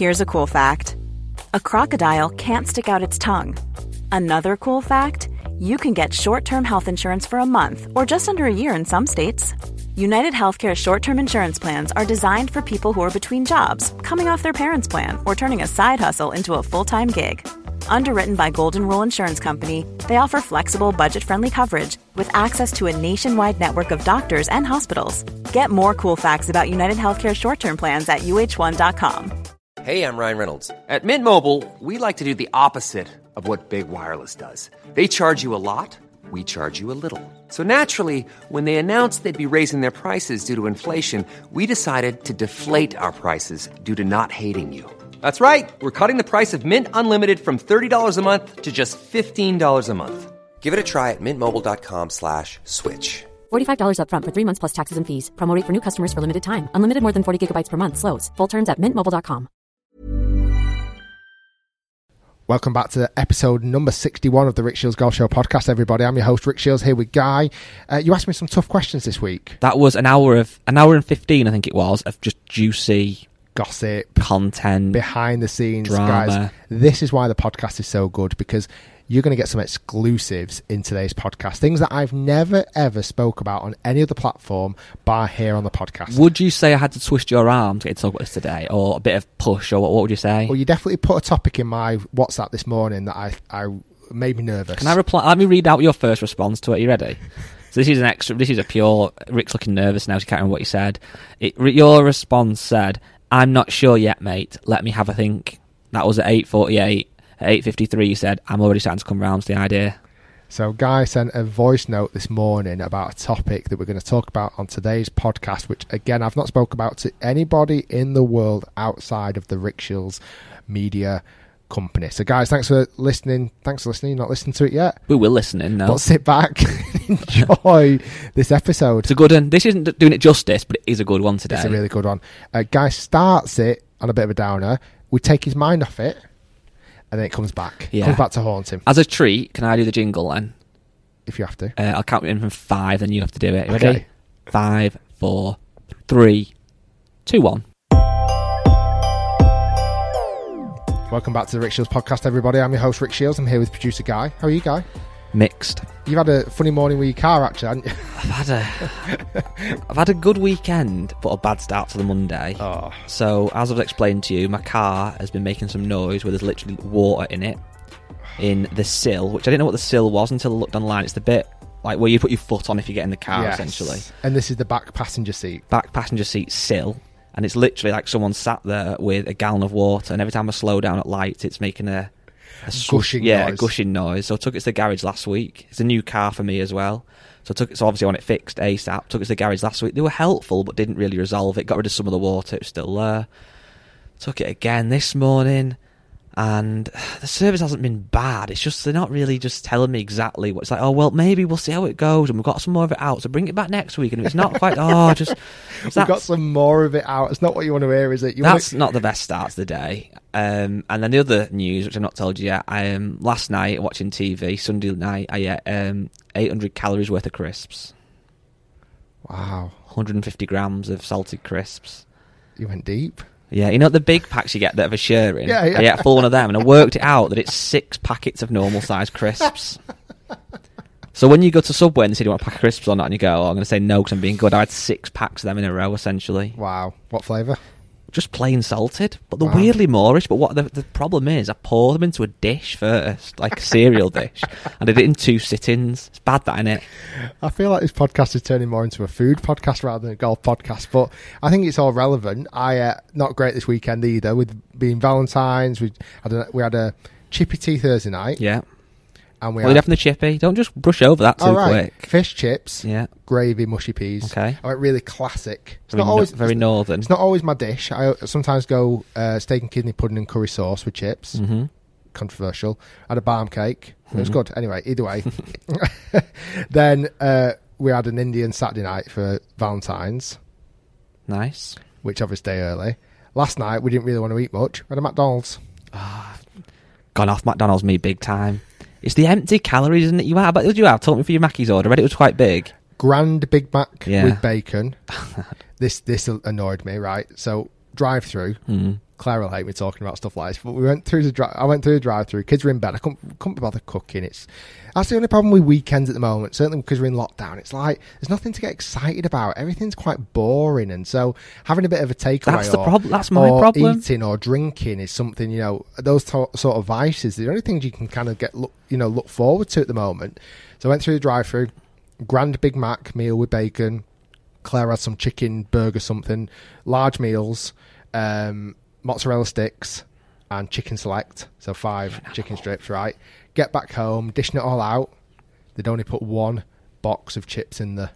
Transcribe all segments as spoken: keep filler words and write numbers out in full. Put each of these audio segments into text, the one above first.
Here's a cool fact. A crocodile can't stick out its tongue. Another cool fact, you can get short-term health insurance for a month or just under a year in some states. United Healthcare short-term insurance plans are designed for people who are between jobs, coming off their parents' plan, or turning a side hustle into a full-time gig. Underwritten by Golden Rule Insurance Company, they offer flexible, budget-friendly coverage with access to a nationwide network of doctors and hospitals. Get more cool facts about United Healthcare short-term plans at U H one dot com. Hey, I'm Ryan Reynolds. At Mint Mobile, we like to do the opposite of what Big Wireless does. They charge you a lot, we charge you a little. So naturally, when they announced they'd be raising their prices due to inflation, we decided to deflate our prices due to not hating you. That's right. We're cutting the price of Mint Unlimited from thirty dollars a month to just fifteen dollars a month. Give it a try at mintmobile.com slash switch. forty-five dollars up front for three months plus taxes and fees. Promo rate for new customers for limited time. Unlimited more than forty gigabytes per month. Slows full terms at mint mobile dot com. Welcome back to episode number sixty-one of the Rick Shields Golf Show podcast, everybody. I'm your host, Rick Shields, here with Guy. Uh, you asked me some tough questions this week. That was an hour of an hour and fifteen, I think it was, of just juicy gossip, content, behind the scenes, drama. Guys. This is why the podcast is so good, because you're going to get some exclusives in today's podcast, things that I've never ever spoke about on any other platform bar here on the podcast. Would you say I had to twist your arm to get to talk about this today, or a bit of push, or what, what would you say? Well, you definitely put a topic in my WhatsApp this morning that I, I made me nervous. Can I reply? Let me read out your first response to it. Are you ready? So this is an extra. This is a pure. Rick's looking nervous now. So he can't remember what you said. It, your response said, "I'm not sure yet, mate. Let me have a think." That was at eight forty-eight. At eight fifty-three, you said, "I'm already starting to come round to the idea." So Guy sent a voice note this morning about a topic that we're going to talk about on today's podcast, which, again, I've not spoke about to anybody in the world outside of the Rick Shields media company. So, guys, thanks for listening. Thanks for listening. You're not listening to it yet. We will listen in now. But sit back and enjoy this episode. It's a good one. This isn't doing it justice, but it is a good one today. It's a really good one. Uh, Guy starts it on a bit of a downer. We take his mind off it. And then it comes back. Yeah. Comes back to haunt him. As a treat, can I do the jingle then? If you have to. Uh, I'll count it in from five, then you have to do it. Ready? Okay. Five, four, three, two, one. Welcome back to the Rick Shields podcast, everybody. I'm your host, Rick Shields. I'm here with producer Guy. How are you, Guy? Mixed. You've had a funny morning with your car, actually, haven't you? I've had a, I've had a good weekend, but a bad start to the Monday. Oh. So, as I've explained to you, my car has been making some noise where there's literally water in it, in the sill, which I didn't know what the sill was until I looked online. It's the bit like where you put your foot on if you get in the car, Yes. essentially. And this is the back passenger seat. Back passenger seat sill. And it's literally like someone sat there with a gallon of water, and every time I slow down at lights, it's making a... A gushing yeah, noise. a gushing noise. So I took it to the garage last week. It's a new car for me as well. So I took it. So obviously I want it fixed ASAP. Took it to the garage last week. They were helpful, but didn't really resolve it. Got rid of some of the water. It was still there. Took it again this morning, and the service hasn't been bad. It's just they're not really just telling me exactly what it's like. Oh well, maybe we'll see how it goes, and we've got some more of it out. So bring it back next week. And if it's not quite, oh, just We've got some more of it out. It's not what you want to hear, is it? You That's want not the best start to the day. Um, and then the other news, which I've not told you yet, I um, last night watching T V, Sunday night, I ate um, eight hundred calories worth of crisps. Wow. one hundred fifty grams of salted crisps. You went deep. Yeah, you know the big packs you get that have a share in? Yeah, yeah. I ate a full one of them, and I worked it out that it's six packets of normal sized crisps. So when you go to Subway and they say, "Do you want a pack of crisps or not?" and you go, "Oh, I'm going to say no because I'm being good," I had six packs of them in a row, essentially. Wow. What flavour? Just plain salted, but they're Wow. weirdly moreish. But what the, the problem is, I pour them into a dish first, like a cereal dish, and I did it in two sittings. It's bad, that, innit? I feel like this podcast is turning more into a food podcast rather than a golf podcast, but I think it's all relevant. I uh, not great this weekend either, with being Valentine's. We had a, we had a chippy tea Thursday night. Yeah. And we What are you having the chippy? Don't just brush over that too all right, quick. fish chips, Yeah. gravy, mushy peas. Okay. I went really classic. It's Very, not always no, very it's, northern. It's not always my dish. I sometimes go uh, steak and kidney pudding and curry sauce with chips. Mm-hmm. Controversial. I had a barm cake. It was Mhm. good. Anyway, either way. Then uh, we had an Indian Saturday night for Valentine's, Nice. which obviously day early. Last night we didn't really want to eat much. We had a McDonald's. Gone off McDonald's me big time. It's the empty calories, isn't it? You have. What did you have? Talk me for your Mackey's order. I read it was quite big. Grand Big Mac Yeah. with bacon. this this annoyed me, right? So drive through. Mm. Claire will hate me talking about stuff like this, but we went through the dri- I went through the drive-through. Kids were in bed. I couldn't, couldn't be bothered cooking. It's that's the only problem with weekends at the moment. Certainly because we're in lockdown. It's like there's nothing to get excited about. Everything's quite boring, and so having a bit of a takeaway, That's the or, problem. That's my or problem. eating or drinking is something, you know, those to- sort of vices. The only things you can kind of get look, you know, look forward to at the moment. So I went through the drive-through, grand Big Mac meal with bacon. Claire had some chicken burger, something, large meals. Um, mozzarella sticks and chicken select, so five chicken strips, right? Get back home, dishing it all out. They'd only put one box of chips in the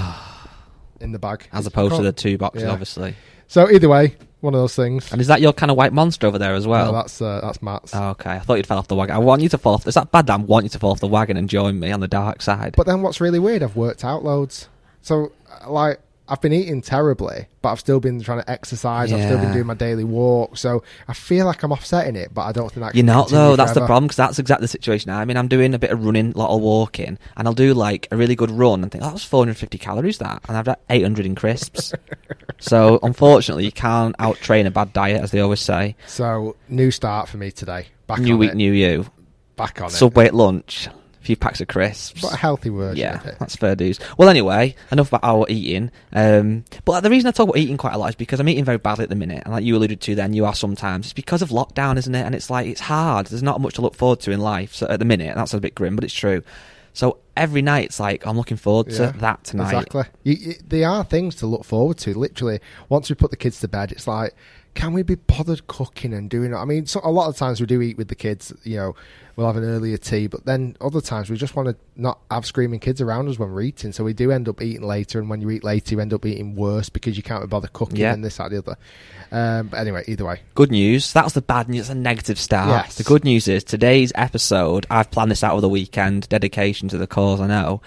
in the bag, As opposed to the two boxes, Yeah. obviously. So either way, one of those things. And is that your kind of white monster over there as well? No, that's uh, that's Matt's. Oh, okay, I thought you'd fell off the wagon. I want you to fall off. Is that bad that I want you to fall off the wagon and join me on the dark side? But then what's really weird, I've worked out loads. So, uh, like, I've been eating terribly, but I've still been trying to exercise. I've still been Yeah. doing my daily walk. So I feel like I'm offsetting it, but I don't think that You're can not, continue though. That's the forever. problem, because that's exactly the situation. I mean, I'm doing a bit of running, a lot of walking, and I'll do, like, a really good run and think, oh, that was four hundred fifty calories, that. And I've got eight hundred in crisps. So, unfortunately, you can't out-train a bad diet, as they always say. So, new start for me today. Back New on week, it. new you. Back on Subway at lunch. A few packs of crisps. it. But a healthy version Yeah, of it. that's fair dues. Well, anyway, enough about our eating. Um, but the reason I talk about eating quite a lot is because I'm eating very badly at the minute. And like you alluded to then, you are sometimes. It's because of lockdown, isn't it? And it's like, it's hard. There's not much to look forward to in life so at the minute. And that's a bit grim, but it's true. So every night it's like, I'm looking forward to Yeah, that tonight. Exactly. You, you, there are things to look forward to. Literally, once we put the kids to bed, it's like, can we be bothered cooking and doing it? I mean, so a lot of times we do eat with the kids, you know, we'll have an earlier tea, but then other times we just want to not have screaming kids around us when we're eating. So we do end up eating later, and when you eat later, you end up eating worse because you can't be bothered cooking Yeah. and this, that, the other. Um, but anyway, either way. Good news. That was the bad news. It's a negative start. Yes. The good news is today's episode, I've planned this out over the weekend, dedication to the cause, I know.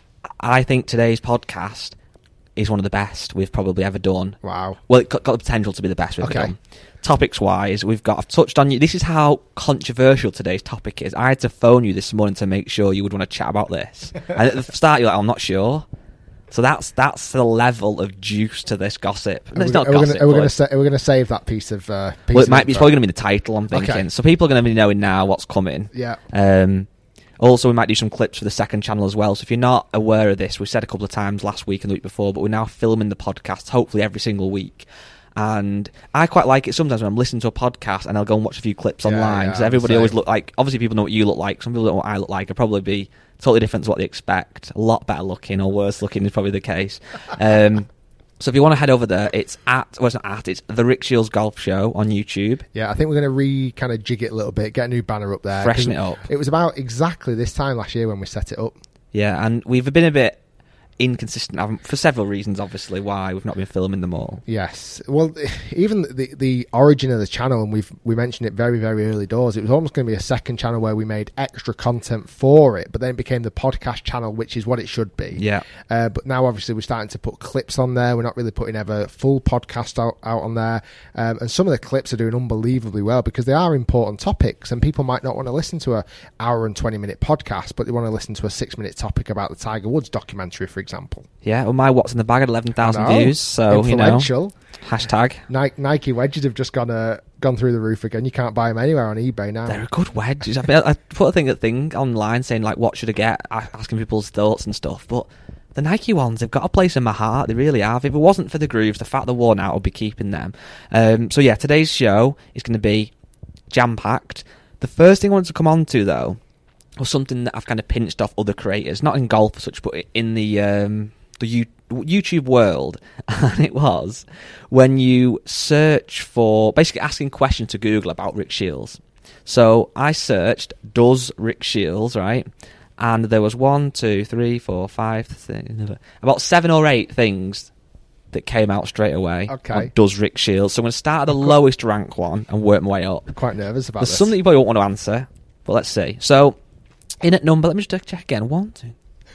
I think today's podcast is one of the best we've probably ever done. Wow. Well, it got, got the potential to be the best we've Okay. done. Topics wise, we've got, I've touched on you. This is how controversial today's topic is. I had to phone you this morning to make sure you would want to chat about this. And at the start, you're like, I'm not sure. So that's that's the level of juice to this gossip. No, Are it's we, not are we gossip. gonna, are we but gonna it's- sa- are we gonna save that piece of? Uh, piece well, it of might be. It's info? probably going to be the title. I'm thinking. Okay. So people are going to be knowing now what's coming. Yeah. Um, also, we might do some clips for the second channel as well. So if you're not aware of this, we said a couple of times last week and the week before, but we're now filming the podcast hopefully every single week. And I quite like it sometimes when I'm listening to a podcast and I'll go and watch a few clips Yeah, online yeah, because I'm everybody the always same. look like. Obviously, people know what you look like. Some people don't know what I look like. I'll probably be totally different to what they expect. A lot better looking or worse looking is probably the case. Um, so if you want to head over there, it's at well, it's not at it's the Rick Shields Golf Show on YouTube. Yeah, I think we're going to re kind of jig it a little bit, get a new banner up there, Freshen 'cause it up. It was about exactly this time last year when we set it up. Yeah, and we've been a bit inconsistent haven't- for several reasons, obviously, why we've not been filming them all. Yes, well, even the the origin of the channel, and we've we mentioned it very very early doors. It was almost going to be a second channel where we made extra content for it, but then it became the podcast channel, which is what it should be. Yeah. Uh, but now obviously we're starting to put clips on there. We're not really putting ever full podcast out, out on there, um, and some of the clips are doing unbelievably well because they are important topics, and people might not want to listen to a hour and twenty minute podcast, but they want to listen to a six minute topic about the Tiger Woods documentary, for example. Yeah, well, my What's in the Bag had eleven thousand I know. views, so, you know, Influential. hashtag. Nike, Nike wedges have just gone uh, gone through the roof again. You can't buy them anywhere on eBay now. They're a good wedge. I, mean, I put a thing, a thing online saying, like, what should I get? A- Asking people's thoughts and stuff, but the Nike ones, they've got a place in my heart. They really have. If it wasn't for the grooves, the fact they're worn out, I'd be keeping them. Um, so, yeah, today's show is going to be jam-packed. The first thing I wanted to come on to, though, was something that I've kind of pinched off other creators, not in golf as such, but in the um, the U- YouTube world. And it was when you search for, basically asking questions to Google about Rick Shields. So I searched, does Rick Shields, right? And there was one, two, three, four, five, six, about seven or eight things that came out straight away. Okay. On does Rick Shields. So I'm going to start at the lowest rank one and work my way up. I'm quite nervous about There's this. some that you probably won't want to answer, but let's see. So, in at number, let me just check again. One, two,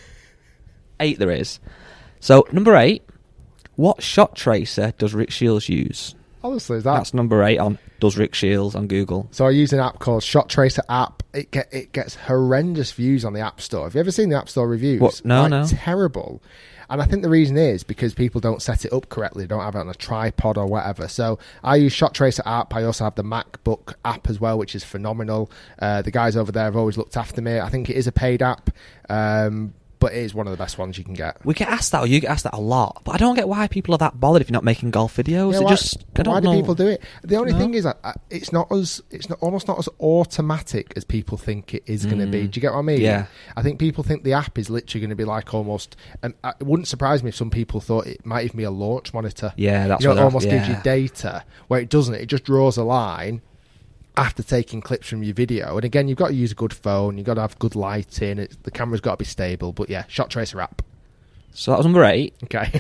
eight there is. So, number eight, what shot tracer does Rick Shields use? Honestly, is that That's number eight on does Rick Shields on Google. so? I use an app called Shot Tracer app. It get it gets horrendous views on the App Store. Have you ever seen the App Store reviews? What? No, Like, no. Terrible. And I think the reason is because people don't set it up correctly, don't have it on a tripod or whatever. So I use Shot Tracer app. I also have the MacBook app as well, which is phenomenal. Uh, the guys over there have always looked after me. I think it is a paid app. Um, But it is one of the best ones you can get. We get asked that, or you get asked that a lot. But I don't get why people are that bothered if you're not making golf videos. Yeah, It why, just, I don't why know. do people do it? The only No. thing is, that uh, it's not as it's not almost not as automatic as people think it is going to be. Do you get what I mean? Yeah. I think people think the app is literally going to be like almost. Um, it wouldn't surprise me if some people thought it might even be a launch monitor. Yeah, that's you know, what it they're- almost gives yeah. you data where it doesn't. It just draws a line after taking clips from your video. And again, you've got to use a good phone. You've got to have good lighting. It's, the camera's got to be stable. But yeah, Shot Tracer app. So that was number eight. Okay.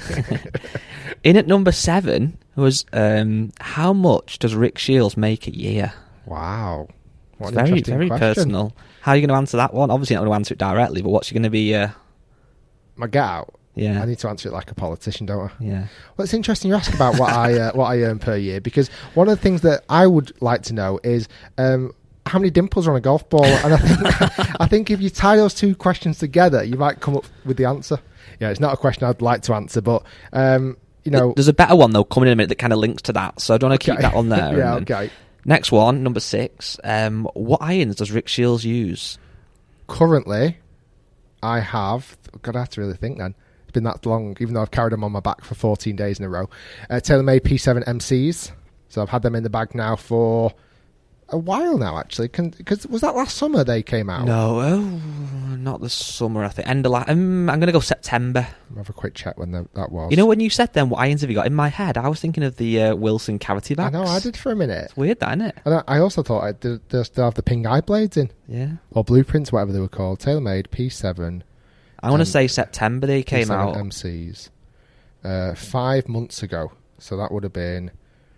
In at number seven was um, how much does Rick Shields make a year? Wow. What It's an very, interesting very question. personal. How are you going to answer that one? Obviously, not going to answer it directly, but what's going to be? Uh, My get out. yeah, I need to answer it like a politician, don't I? yeah. Well, it's interesting you ask about what I uh, what I earn per year, because one of the things that I would like to know is um, how many dimples are on a golf ball, and I think I think if you tie those two questions together, you might come up with the answer. Yeah, it's not a question I'd like to answer, but um, you know, There's a better one though coming in a minute that kind of links to that, so I don't want to keep Okay. that on there. Yeah, and then- okay. Next one, number six. Um, what irons does Rick Shields use? Currently, I have. God, I have to really think. Then it's been that long, even though I've carried them on my back for fourteen days in a row. Uh, TaylorMade P seven M Cs. So I've had them in the bag now for a while now, actually. Because was that last summer they came out? No, oh, not the summer. I think end of la- um, I'm going to go September. I'll have a quick check when the, that was. You know, when you said then, what irons have you got? In my head, I was thinking of the uh, Wilson cavity I backs. know, I did for a minute. It's weird, that, isn't it? And I, I also thought I did, did I still have the Ping Eye blades in, Yeah. or Blueprints, whatever they were called. TaylorMade P seven. I want to Um, say September they came P seven out. M Cs. Uh, five months ago. So that would have been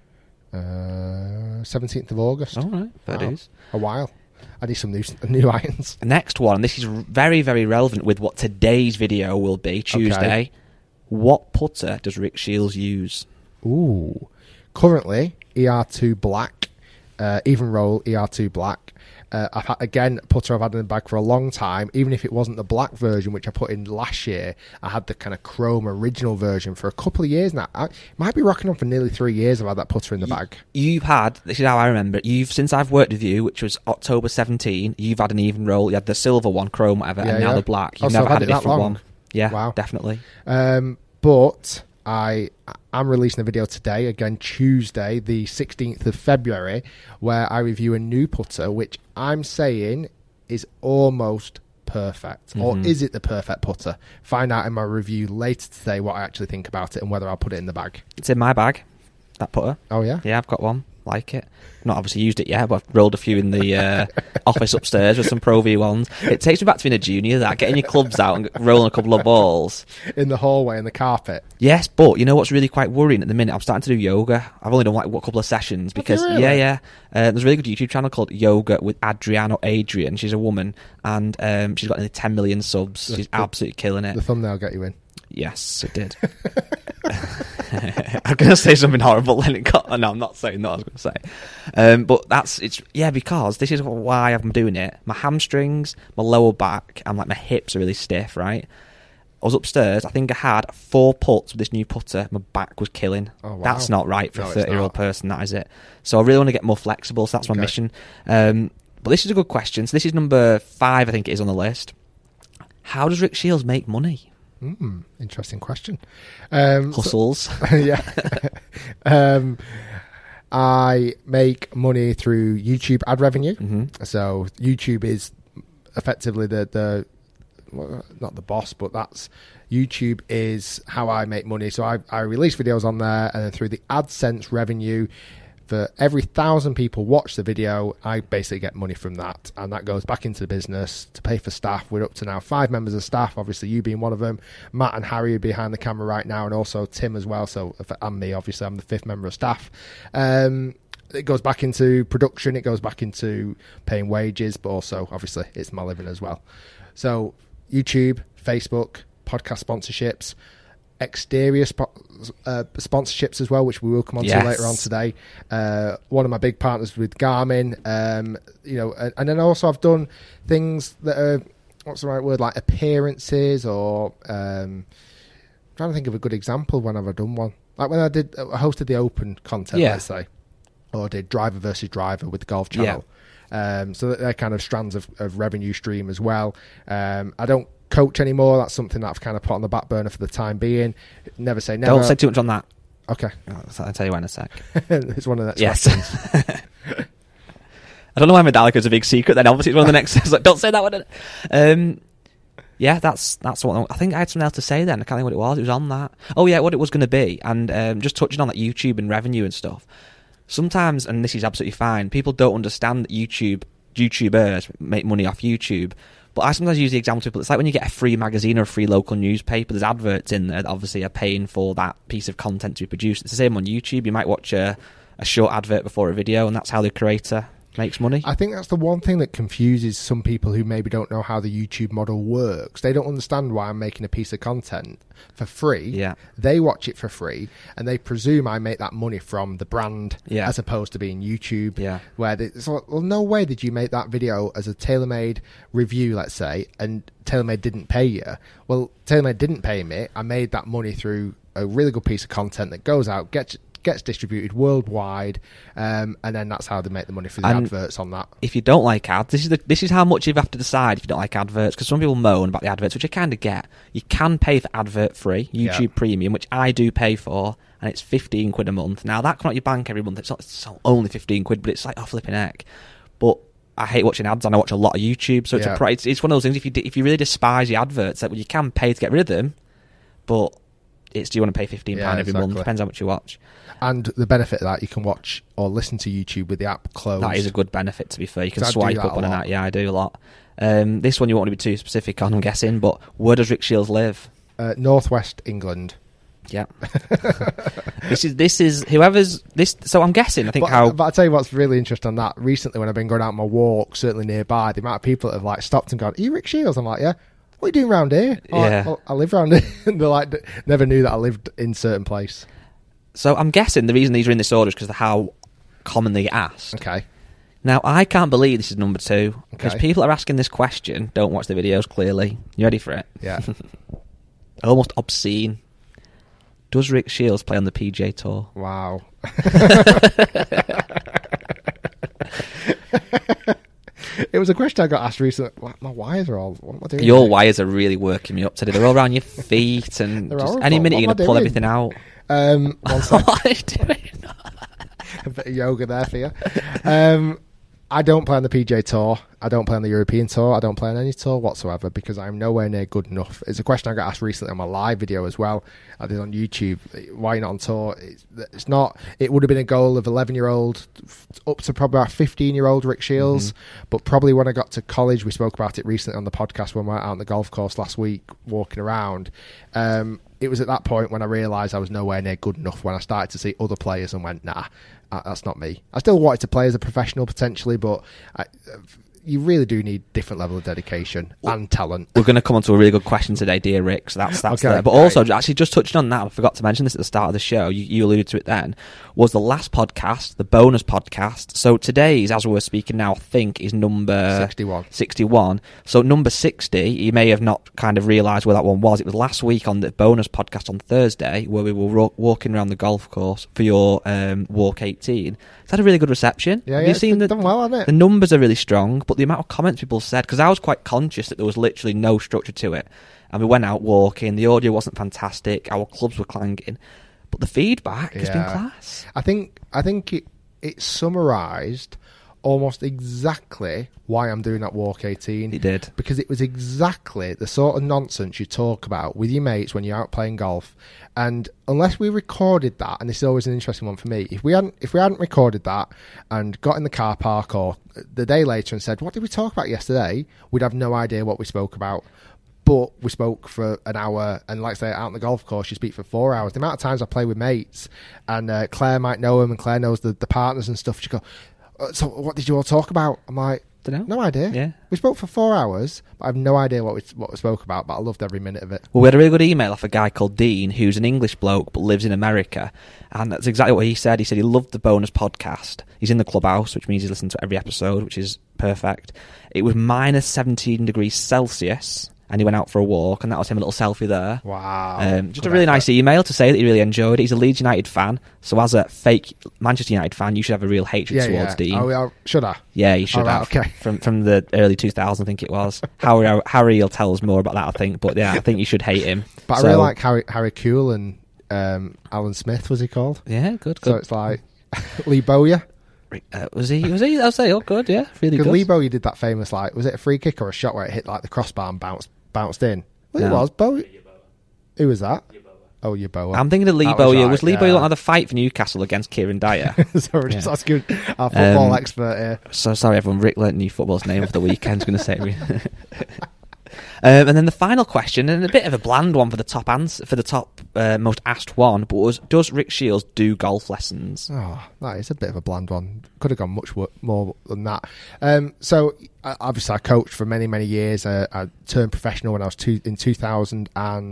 uh, seventeenth of August. All right, fair Wow. dues. A while. I need some new new irons. The next one, this is very, very relevant with what today's video will be, Tuesday. Okay. What putter does Rick Shields use? Ooh. Currently, E R two Black. Uh, even roll E R two Black. Uh, I've had, again, putter I've had in the bag for a long time. Even if it wasn't the black version, which I put in last year, I had the kind of chrome original version for a couple of years now. I might be rocking on for nearly three years. I've had that putter in the bag. You've had, this is how I remember it, you've, since I've worked with you, which was October seventeenth, you've had an even roll, you had the silver one, chrome, whatever, Yeah, and now yeah. the black. You've Oh, so never I've had, had a it that different long? one. Yeah, Wow. definitely. Um, but I am releasing a video today, again Tuesday, the sixteenth of February, where I review a new putter, which I'm saying is almost perfect. Or Mhm. is it the perfect putter? Find out in my review later today what I actually think about it and whether I'll put it in the bag. It's in my bag, that putter. Oh, yeah? Yeah, I've got one. Like it. Not obviously used it yet, but I've rolled a few in the uh, office upstairs with some Pro V ones. It takes me back to being a junior, that, getting your clubs out and rolling a couple of balls. In the hallway, in the carpet. Yes, but you know what's really quite worrying at the minute? I'm starting to do yoga. I've only done like what, a couple of sessions because, you really? yeah, yeah. Uh, there's a really good YouTube channel called Yoga with Adrienne or Adrian. She's a woman and um, she's got nearly ten million subs. The- She's the- absolutely killing it. The thumbnail get you in. Yes, it did. I'm going to say something horrible, then it got. No, I'm not saying that. I was going to say, um, but that's it's yeah because this is why I'm doing it. My hamstrings, my lower back, and like my hips are really stiff. Right, I was upstairs. I think I had four putts with this new putter. My back was killing. Oh, wow. That's not right for No, a it's thirty-year-old not. person. That is it. So I really want to get more flexible. So that's my Okay. mission. Um, but this is a good question. So this is number five. I think it is on the list. How does Rick Shields make money? Mm, interesting question. Um, so- Hustles. yeah. um, I make money through YouTube ad revenue. hmm So YouTube is effectively the the well, not the boss, but that's YouTube is how I make money. So I I release videos on there, and then through the AdSense revenue, for every thousand people watch the video, I basically get money from that, and that goes back into the business to pay for staff. We're up to now five members of staff, obviously you being one of them. Matt and Harry are behind the camera right now, and also Tim as well. So and me, obviously, I'm the fifth member of staff. Um, it goes back into production, it goes back into paying wages, but also obviously it's my living as well. So YouTube, Facebook, podcast sponsorships, exterior spo- uh, sponsorships as well, which we will come on Yes. to later on today. Uh, one of my big partners with Garmin, um, you know, and, and then also I've done things that are, what's the right word, like appearances or um, trying to think of a good example when I've done one. Like when I did, I hosted the Open content, Yeah. let's say, or did Driver versus Driver with the Golf Channel. Um, so that they're kind of strands of, of revenue stream as well. Um, I don't coach anymore. That's something that I've kind of put on the back burner for the time being. Never say never. Don't say too much on that. Okay. I'll tell you when in a sec. It's one of the next Yes. questions. I don't know why Metallica's a big secret. Then obviously it's one of the next. It's like, don't say that one. Um, yeah, that's that's what I think. I had something else to say then. I can't think what it was. It was on that. Oh yeah, what it was going to be, and um, just touching on that YouTube and revenue and stuff. Sometimes, and this is absolutely fine, people don't understand that YouTube YouTubers make money off YouTube. But I sometimes use the example to people. It's like when you get a free magazine or a free local newspaper. There's adverts in there that obviously are paying for that piece of content to be produced. It's the same on YouTube. You might watch a, a short advert before a video, and that's how the creator makes money. I think that's the one thing that confuses some people who maybe don't know how the YouTube model works. They don't understand why I'm making a piece of content for free. Yeah. They watch it for free, and they presume I make that money from the brand, Yeah. as opposed to being YouTube. Yeah. Where they, it's like, well, no way did you make that video as a TaylorMade review, let's say, and TaylorMade didn't pay you. Well, TaylorMade didn't pay me. I made that money through a really good piece of content that goes out, gets gets distributed worldwide, um, and then that's how they make the money for the And adverts on that. If you don't like ads, this is the, this is how much you have to decide if you don't like adverts, because some people moan about the adverts, which I kind of get. You can pay for advert free YouTube Yeah. Premium, which I do pay for, and it's fifteen quid a month. Now that comes out your bank every month. It's not, it's not only fifteen quid, but it's like, oh, flipping heck. But I hate watching ads, and I watch a lot of YouTube, so it's Yeah. a pri- it's, it's one of those things. If you d- if you really despise the adverts, that well, you can pay to get rid of them, but it's do you want to pay fifteen pounds Yeah, every exactly. month? Depends how much you watch. And the benefit of that, you can watch or listen to YouTube with the app closed. That is a good benefit, to be fair. You can So I do swipe that up a on an lot. app. Yeah, I do a lot. Um, this one you won't want to be too specific on, I'm guessing, but where does Rick Shields live? Uh, Northwest England. Yeah. this is this is whoever's this. So I'm guessing. I think But, how but I'll tell you what's really interesting on that. Recently, when I've been going out on my walk, certainly nearby, the amount of people that have like stopped and gone, "Are you Rick Shields?" I'm like, "Yeah." What are you doing round here? I'm like, Yeah. well, I live round here. And they're like, never knew that I lived in certain place. So I'm guessing the reason these are in this order is because of how commonly asked. Okay. Now I can't believe this is number two because Okay. people are asking this question. Don't watch the videos. Clearly, you ready for it? Yeah. Almost obscene. Does Rick Shields play on the P G A Tour? Wow. It was a question I got asked recently. What- My wires are all. What am I doing? Your here? wires are really working me up today. They're all around your feet, and They're just horrible. any minute What you're am going I to pull doing? everything out. Um, one sec. What are you doing? A bit of yoga there for you. Um, I don't play on the P G A Tour. I don't play on the European Tour. I don't play on any tour whatsoever because I'm nowhere near good enough. It's a question I got asked recently on my live video as well. I did on YouTube. Why not on tour? It's, it's not. It would have been a goal of eleven-year-old up to probably about fifteen-year-old Rick Shields. Mm-hmm. But probably when I got to college, we spoke about it recently on the podcast when we were out on the golf course last week walking around. Um, it was at that point when I realised I was nowhere near good enough when I started to see other players and went, nah, that's not me. I still wanted to play as a professional potentially, but I, you really do need different level of dedication and talent. We're going to come on to a really good question today, dear Rick. So that's that's Okay, there. But right. also, actually, just touching on that, I forgot to mention this at the start of the show. You, you alluded to it then. Was the last podcast, the bonus podcast. So today's, as we're speaking now, I think is number sixty-one. sixty-one. So number sixty, you may have not kind of realised where that one was. It was last week on the bonus podcast on Thursday, where we were ro- walking around the golf course for your um, Walk eighteen. It's had a really good reception. Yeah, Have yeah, you it's seen the, done well, hasn't it? the numbers are really strong, but the amount of comments people said, because I was quite conscious that there was literally no structure to it, and we went out walking, the audio wasn't fantastic, our clubs were clanging, but the feedback has been Yeah. class. I think I think it it summarised almost exactly why I'm doing that Walk eighteen. It did. Because it was exactly the sort of nonsense you talk about with your mates when you're out playing golf. And unless we recorded that, and this is always an interesting one for me, if we hadn't if we hadn't recorded that and got in the car park or the day later and said, what did we talk about yesterday? We'd have no idea what we spoke about. But we spoke for an hour, and like I say, out on the golf course, you speak for four hours. The amount of times I play with mates, and uh, Claire might know them, and Claire knows the, the partners and stuff. She go, uh, so what did you all talk about? I'm like, Dunno. no idea. Yeah. We spoke for four hours, but I have no idea what we what we spoke about. But I loved every minute of it. Well, we had a really good email off a guy called Dean, who's an English bloke but lives in America, and that's exactly what he said. He said he loved the bonus podcast. He's in the clubhouse, which means he's listened to every episode, which is perfect. It was minus seventeen degrees Celsius, and he went out for a walk, and that was him, a little selfie there. Wow. Um, just Good a really effort. nice email to say that he really enjoyed it. He's a Leeds United fan, so as a fake Manchester United fan, you should have a real hatred Yeah, towards yeah. Dean. Oh, yeah. Should I? Yeah, you should All right, have. okay. From from the early two thousands, I think it was. Harry Harry will tell us more about that, I think. But yeah, I think you should hate him. But So- I really like Harry, Harry Kuehl and um, Alan Smith, was he called? Yeah, good, So good. it's like Lee Bowyer. Uh, was he? Was he? I'll say, oh, good, yeah, really Because good. Lee Bowyer did that famous, like, was it a free kick or a shot where it hit like the crossbar and bounced bounced in? Well, it No. was Bowyer. Who was that? Oh, Yeboah. I'm thinking of Lee That Bowyer. right, Was Lee yeah. Bowyer on the fight for Newcastle against Kieran Dyer? so we're just Yeah. asking our football Um, expert here. So sorry, everyone. Rick learnt new football's name over the weekend. I was going to say. it. um, and then the final question, and a bit of a bland one for the top answer, for the top uh, most asked one, but was: does Rick Shields do golf lessons? Oh, that is a bit of a bland one. Could have gone much wo- more than that. Um, so, uh, obviously, I coached for many, many years. Uh, I turned professional when I was two, in two thousand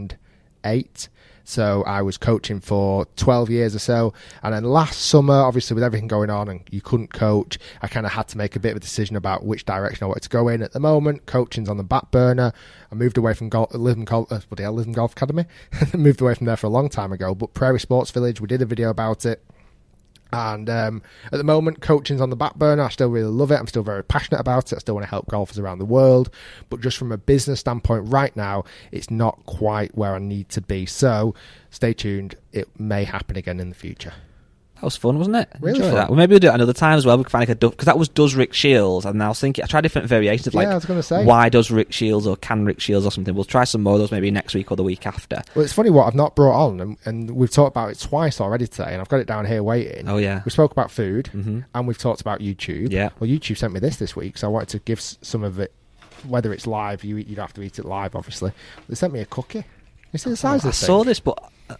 eight. So I was coaching for twelve years or so. And then last summer, obviously, with everything going on and you couldn't coach, I kind of had to make a bit of a decision about which direction I wanted to go in. At the moment, coaching's on the back burner. I moved away from Gol- Lytham, Gol- uh, bloody hell, Lytham Golf Academy. moved away from there for a long time ago. But Prairie Sports Village, we did a video about it. And um, at the moment, coaching's on the back burner. I still really love it. I'm still very passionate about it. I still want to help golfers around the world. But just from a business standpoint right now, it's not quite where I need to be. So stay tuned. It may happen again in the future. That was fun, wasn't it? Really Enjoyed fun. That. Well, maybe we'll do it another time as well. We can find like a because that was does Rick Shields, and I was thinking I tried different variations of like Yeah, I was gonna say. why does Rick Shields or can Rick Shields or something. We'll try some more of those maybe next week or the week after. Well, it's funny what I've not brought on, and, and we've talked about it twice already today, and I've got it down here waiting. Oh yeah, We spoke about food, Mhm. and we've talked about YouTube. Yeah. Well, YouTube sent me this this week, so I wanted to give s- some of it, whether it's live, you eat, you'd have to eat it live, obviously. They sent me a cookie. You see the size I of this saw thing? this, but uh,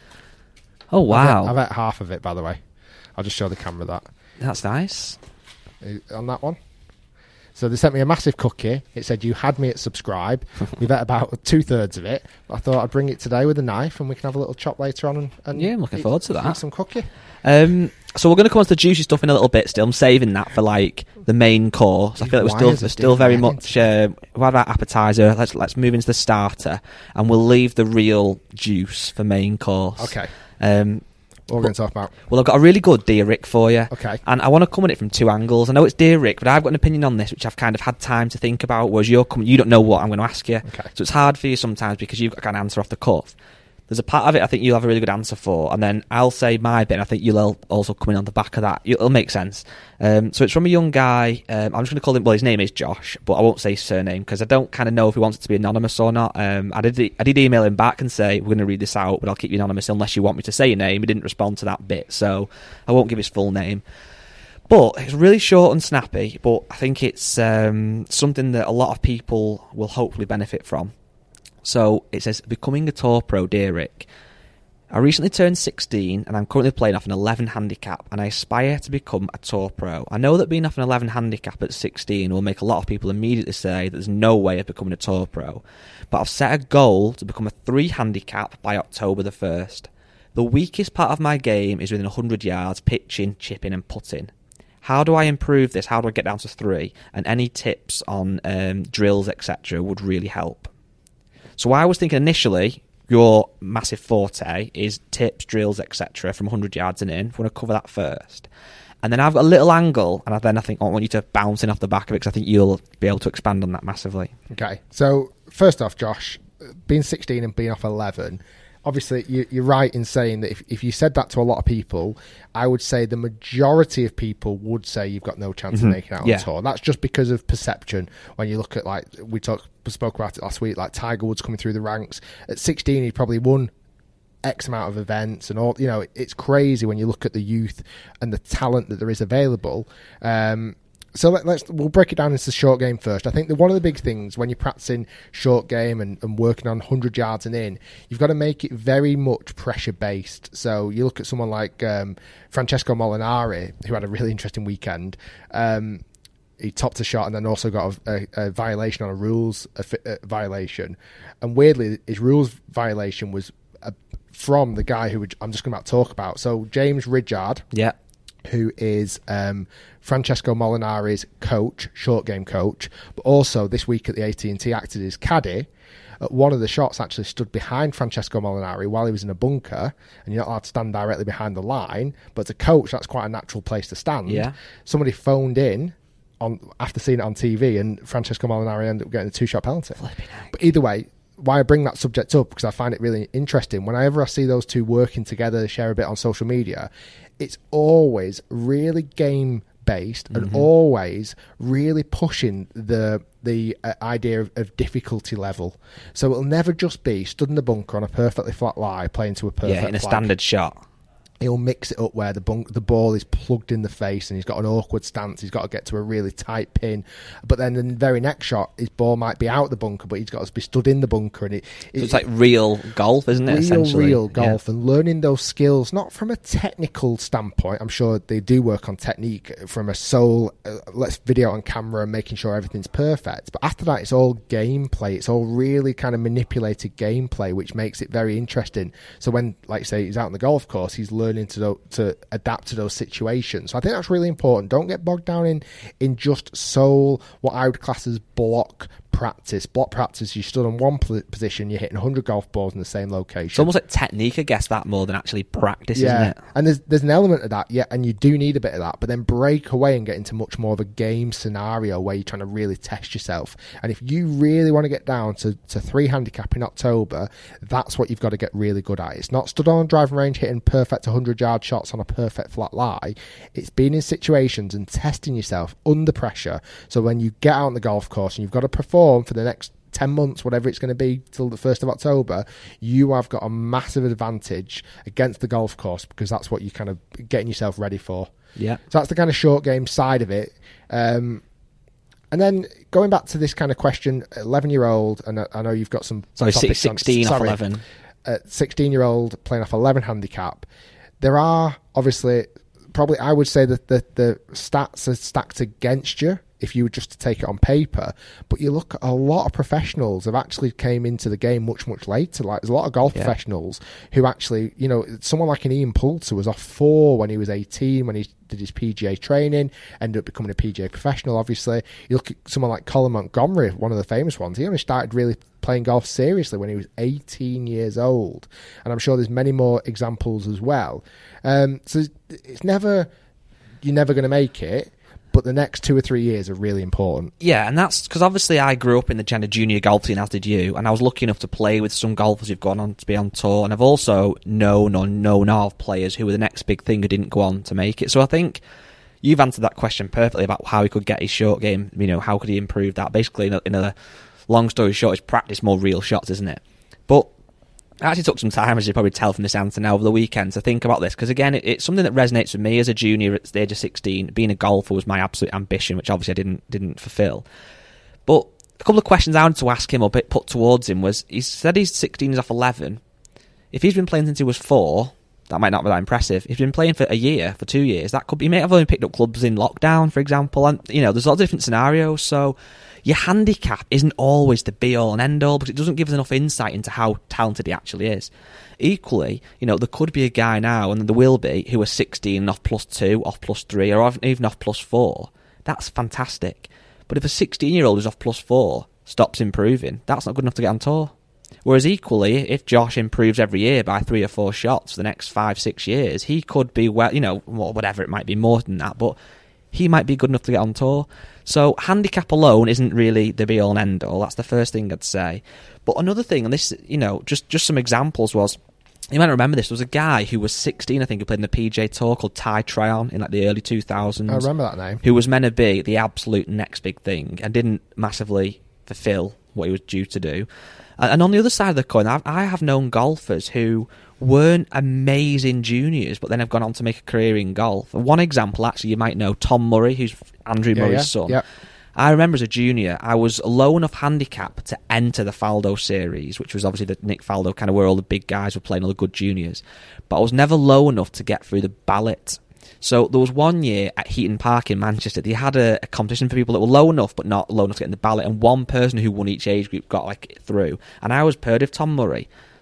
oh I've wow, ate, I've ate half of it, by the way. I'll just show the camera that. that's nice. Uh, On that one. So they sent me a massive cookie. It said, you had me at subscribe. We've ate about two-thirds of it. I thought I'd bring it today with a knife, and we can have a little chop later on. And, and Yeah, I'm looking eat- forward to that. Eat some cookie. Um, so we're going to come on to the juicy stuff in a little bit. Still, I'm saving that for like the main course. I feel like we're still Wires are we're still very different. much. Uh, what about appetizer? Let's let's move into the starter, and we'll leave the real juice for main course. Okay. Um, What we're going to talk about. well, I've got a really good Dear Rick for you. Okay. And I want to come at it from two angles. I know it's Dear Rick, but I've got an opinion on this, which I've kind of had time to think about, whereas you're coming, you don't know what I'm going to ask you. Okay. So it's hard for you sometimes because you've got kind of answer off the cuff. There's a part of it I think you'll have a really good answer for, and then I'll say my bit, and I think you'll also come in on the back of that. It'll make sense. Um, so it's from a young guy. Um, I'm just going to call him, well, his name is Josh, but I won't say his surname because I don't kind of know if he wants it to be anonymous or not. Um, I did I did email him back and say, we're going to read this out, but I'll keep you anonymous unless you want me to say your name. He didn't respond to that bit, so I won't give his full name. But it's really short and snappy, but I think it's um, something that a lot of people will hopefully benefit from. So it says, becoming a tour pro, dear Rick. I recently turned sixteen and I'm currently playing off an eleven handicap and I aspire to become a tour pro. I know that being off an eleven handicap at sixteen will make a lot of people immediately say that there's no way of becoming a tour pro. But I've set a goal to become a three handicap by October the first. The weakest part of my game is within one hundred yards, pitching, chipping and putting. How do I improve this? How do I get down to three? And any tips on um, drills, et cetera would really help. So I was thinking initially, your massive forte is tips, drills, et cetera from one hundred yards and in. I want to cover that first. And then I've got a little angle, and then I think I want you to bounce in off the back of it because I think you'll be able to expand on that massively. Okay. So, first off, Josh, being sixteen and being off eleven, obviously you, you're right in saying that if, if you said that to a lot of people, I would say the majority of people would say you've got no chance Mm-hmm. of making it out Yeah. on tour. That's just because of perception. When you look at, like, we talked spoke about it last week, like Tiger Woods coming through the ranks. At sixteen, he probably won X amount of events and all. You know, it's crazy when you look at the youth and the talent that there is available. Um, so let, let's we'll break it down into the short game first. I think that one of the big things when you're practicing short game and, and working on one hundred yards and in, you've got to make it very much pressure based. So you look at someone like um, Francesco Molinari, who had a really interesting weekend. Um, he topped a shot and then also got a, a, a violation on a rules a, a violation, and weirdly his rules violation was a, from the guy who I'm just going to talk about. So James Ridyard, Yeah. who is um, Francesco Molinari's coach, short game coach, but also this week at the A T and T acted as caddy. At one of the shots actually stood behind Francesco Molinari while he was in a bunker, and you're not allowed to stand directly behind the line, but as a coach, that's quite a natural place to stand. Yeah. Somebody phoned in on after seeing it on T V, and Francesco Molinari ended up getting a two-shot penalty. But either way, why I bring that subject up, because I find it really interesting. Whenever I see those two working together, share a bit on social media, it's always really game based and mm-hmm. always really pushing the the uh, idea of, of difficulty level. So it'll never just be stood in the bunker on a perfectly flat lie playing to a perfect yeah in a flag. Standard shot. He'll mix it up where the bunk, the ball is plugged in the face and he's got an awkward stance. He's got to get to a really tight pin. But then the very next shot, his ball might be out the bunker, but he's got to be stood in the bunker. And it, it, so it's like real golf, isn't it? Real, essentially? real golf. Yeah. And learning those skills, not from a technical standpoint. I'm sure they do work on technique from a soul, uh, let's video on camera and making sure everything's perfect. But after that, it's all gameplay. It's all really kind of manipulated gameplay, which makes it very interesting. So when, like you say, he's out on the golf course, he's learning to do, to adapt to those situations. So I think that's really important. Don't get bogged down in in just soul, what I would class as block practice. Block practice, you stood on one position, you're hitting one hundred golf balls in the same location. It's almost like technique, I guess, that more than actually practice, yeah. isn't it? And there's there's an element of that, yeah, and you do need a bit of that, but then break away and get into much more of a game scenario where you're trying to really test yourself. And if you really want to get down to, to three handicap in October, that's what you've got to get really good at. It's not stood on a driving range hitting perfect one hundred yard shots on a perfect flat lie. It's being in situations and testing yourself under pressure. So when you get out on the golf course and you've got to perform for the next ten months, whatever it's going to be till the first of October, you have got a massive advantage against the golf course because that's what you're kind of getting yourself ready for. Yeah. So that's the kind of short game side of it. Um, and then going back to this kind of question, eleven year old, and I, I know you've got some sorry, on, sixteen off sorry, eleven. Uh, sixteen year old playing off eleven handicap. There are obviously probably I would say that the, the stats are stacked against you if you were just to take it on paper, but you look at a lot of professionals have actually came into the game much, much later. Like there's a lot of golf yeah. professionals who actually, you know, someone like an Ian Poulter was off four when he was eighteen, when he did his P G A training, ended up becoming a P G A professional, obviously. You look at someone like Colin Montgomery, one of the famous ones, he only started really playing golf seriously when he was eighteen years old. And I'm sure there's many more examples as well. Um, so it's never, you're never going to make it, but the next two or three years are really important. Yeah, and that's because obviously I grew up in the kind of junior golf scene, as did you, and I was lucky enough to play with some golfers who've gone on to be on tour, and I've also known or known of players who were the next big thing who didn't go on to make it. So I think you've answered that question perfectly about how he could get his short game, you know, how could he improve that? Basically, in a, in a long story short, it's practice more real shots, isn't it? But I actually took some time, as you probably tell from this answer now, over the weekend to think about this, because again, it, it's something that resonates with me as a junior at the age of sixteen. Being a golfer was my absolute ambition, which obviously I didn't didn't fulfil. But a couple of questions I wanted to ask him or put towards him was, he said he's sixteen, he's off eleven. If he's been playing since he was four, that might not be that impressive. If he's been playing for a year, for two years, that could be, he may have only picked up clubs in lockdown, for example, and you know, there's lots of different scenarios. So your handicap isn't always the be-all and end-all, because it doesn't give us enough insight into how talented he actually is. Equally, you know, there could be a guy now, and there will be, who are sixteen and off plus two, off plus three, or even off plus four. That's fantastic. But if a sixteen-year-old who's off plus four stops improving, that's not good enough to get on tour. Whereas equally, if Josh improves every year by three or four shots for the next five, six years, he could be, well, you know, whatever, it might be more than that, but he might be good enough to get on tour. So handicap alone isn't really the be-all and end-all. That's the first thing I'd say. But another thing, and this, you know, just, just some examples was, you might remember this, there was a guy who was sixteen, I think, who played in the P G A Tour called Ty Trayon in like the early two thousands. I remember that name. Who was meant to be the absolute next big thing and didn't massively fulfill what he was due to do. And on the other side of the coin, I have known golfers who weren't amazing juniors, but then have gone on to make a career in golf. One example, actually, you might know Tom Murray, who's Andrew yeah, Murray's yeah, son. Yeah. I remember as a junior, I was low enough handicap to enter the Faldo series, which was obviously the Nick Faldo kind of where all the big guys were playing, all the good juniors. But I was never low enough to get through the ballot. So there was one year at Heaton Park in Manchester, they had a, a competition for people that were low enough but not low enough to get in the ballot, and one person who won each age group got like through. And I was paired with Tom Murray.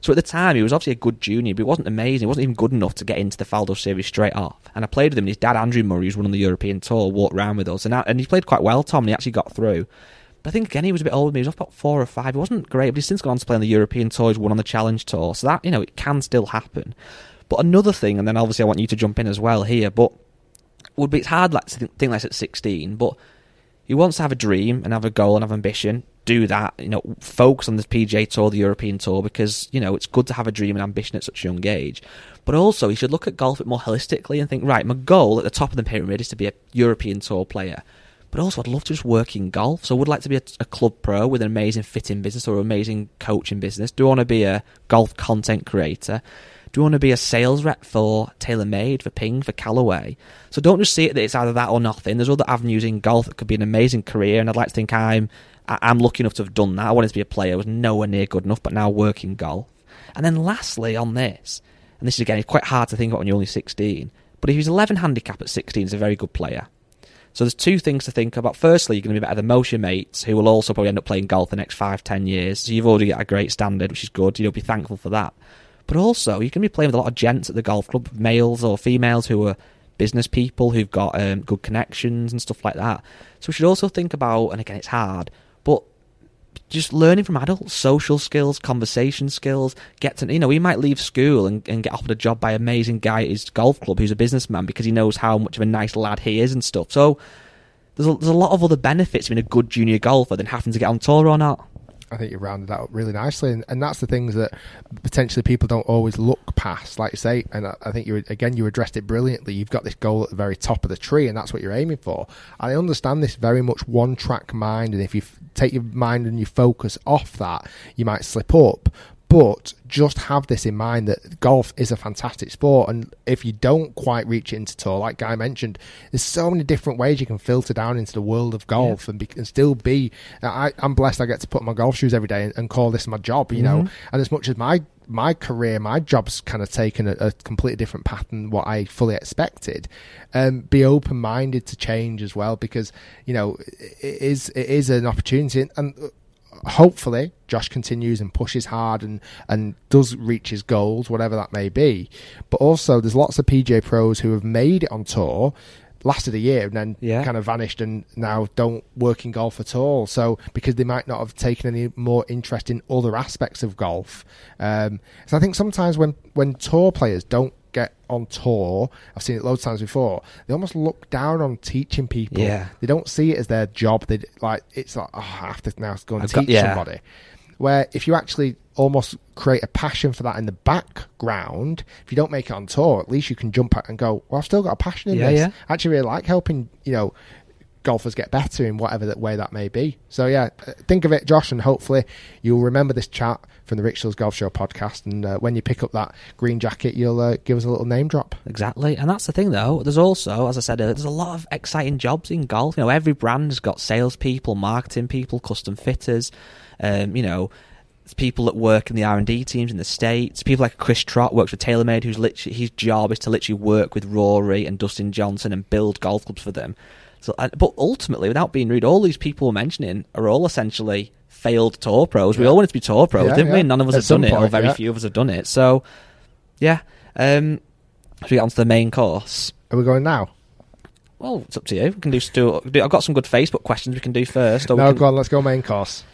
So at the time, he was obviously a good junior, but he wasn't amazing. He wasn't even good enough to get into the Faldo series straight off. And I played with him, and his dad, Andrew Murray, who's won on the European Tour, walked around with us. And, I, and he played quite well, Tom, and he actually got through. But I think, again, he was a bit older than me. He was off about four or five. He wasn't great, but he's since gone on to play on the European Tour. He's won on the Challenge Tour. So that, you know, it can still happen. But another thing, and then obviously I want you to jump in as well here, but would be it's hard like, to think, think like this at sixteen, but he wants to have a dream and have a goal and have ambition. Do that, you know, focus on the P G A Tour, the European Tour, because, you know, it's good to have a dream and ambition at such a young age. But also, he should look at golf a bit more holistically and think, right, my goal at the top of the pyramid is to be a European Tour player. But also, I'd love to just work in golf. So I would like to be a, a club pro with an amazing fitting business or an amazing coaching business. Do I want to be a golf content creator? Do you want to be a sales rep for TaylorMade, for Ping, for Callaway? So don't just see it that it's either that or nothing. There's other avenues in golf that could be an amazing career, and I'd like to think I'm I'm lucky enough to have done that. I wanted to be a player. I was nowhere near good enough, but now work in golf. And then lastly on this, and this is again, it's quite hard to think about when you're only sixteen, but if he's eleven handicap at sixteen, he's a very good player. So there's two things to think about. Firstly, you're going to be better than most of your mates, who will also probably end up playing golf the next five, ten years. So you've already got a great standard, which is good. You'll be thankful for that. But also, you're going to be playing with a lot of gents at the golf club, males or females who are business people, who've got um, good connections and stuff like that. So we should also think about, and again, it's hard, but just learning from adults, social skills, conversation skills, get to, you know, he might leave school and, and get offered a job by an amazing guy at his golf club who's a businessman because he knows how much of a nice lad he is and stuff. So there's a, there's a lot of other benefits being a good junior golfer than having to get on tour or not. I think you rounded that up really nicely, and, and that's the things that potentially people don't always look past, like you say. And I, I think you again you addressed it brilliantly. You've got this goal at the very top of the tree, and that's what you're aiming for. I understand this very much one track mind, and if you f- take your mind and you focus off that, you might slip up. But just have this in mind that golf is a fantastic sport, and if you don't quite reach it into tour, like Guy mentioned, there's so many different ways you can filter down into the world of golf, yeah. and, be, and still be. I, I'm blessed. I get to put on my golf shoes every day and, and call this my job, you mm-hmm. know. And as much as my my career, my job's kind of taken a, a completely different path than what I fully expected. Um, be open minded to change as well, because you know it is it is an opportunity, and. and hopefully Josh continues and pushes hard and, and does reach his goals, whatever that may be. But also there's lots of P G A pros who have made it on tour, lasted a year and then yeah. kind of vanished and now don't work in golf at all. So because they might not have taken any more interest in other aspects of golf. Um, so I think sometimes when, when tour players don't get on tour, I've seen it loads of times before, they almost look down on teaching people. Yeah. They don't see it as their job. They like it's like, oh, I have to now go and I've teach got, yeah. somebody. Where if you actually almost create a passion for that in the background, if you don't make it on tour, at least you can jump out and go, well, I've still got a passion in yeah, this. Yeah. I actually really like helping, you know, golfers get better in whatever that way that may be. So yeah, think of it, Josh, and hopefully you'll remember this chat from the Rich Hills Golf Show podcast, and uh, when you pick up that green jacket, you'll uh, give us a little name drop. Exactly, and that's the thing though, there's also, as I said, uh, there's a lot of exciting jobs in golf. You know, every brand has got salespeople, marketing people, custom fitters, um, you know, people that work in the R and D teams in the States. People like Chris Trott works for TaylorMade, who's literally, his job is to literally work with Rory and Dustin Johnson and build golf clubs for them. So, but ultimately, without being rude, all these people we're mentioning are all essentially failed tour pros. Yeah. We all wanted to be tour pros, yeah, didn't yeah. we? None of us At have done point, it, or very yeah. few of us have done it. So, yeah. Um, should we get on to the main course? Are we going now? Well, it's up to you. We can do. Still, I've got some good Facebook questions we can do first. Or no, can... go on. Let's go main course.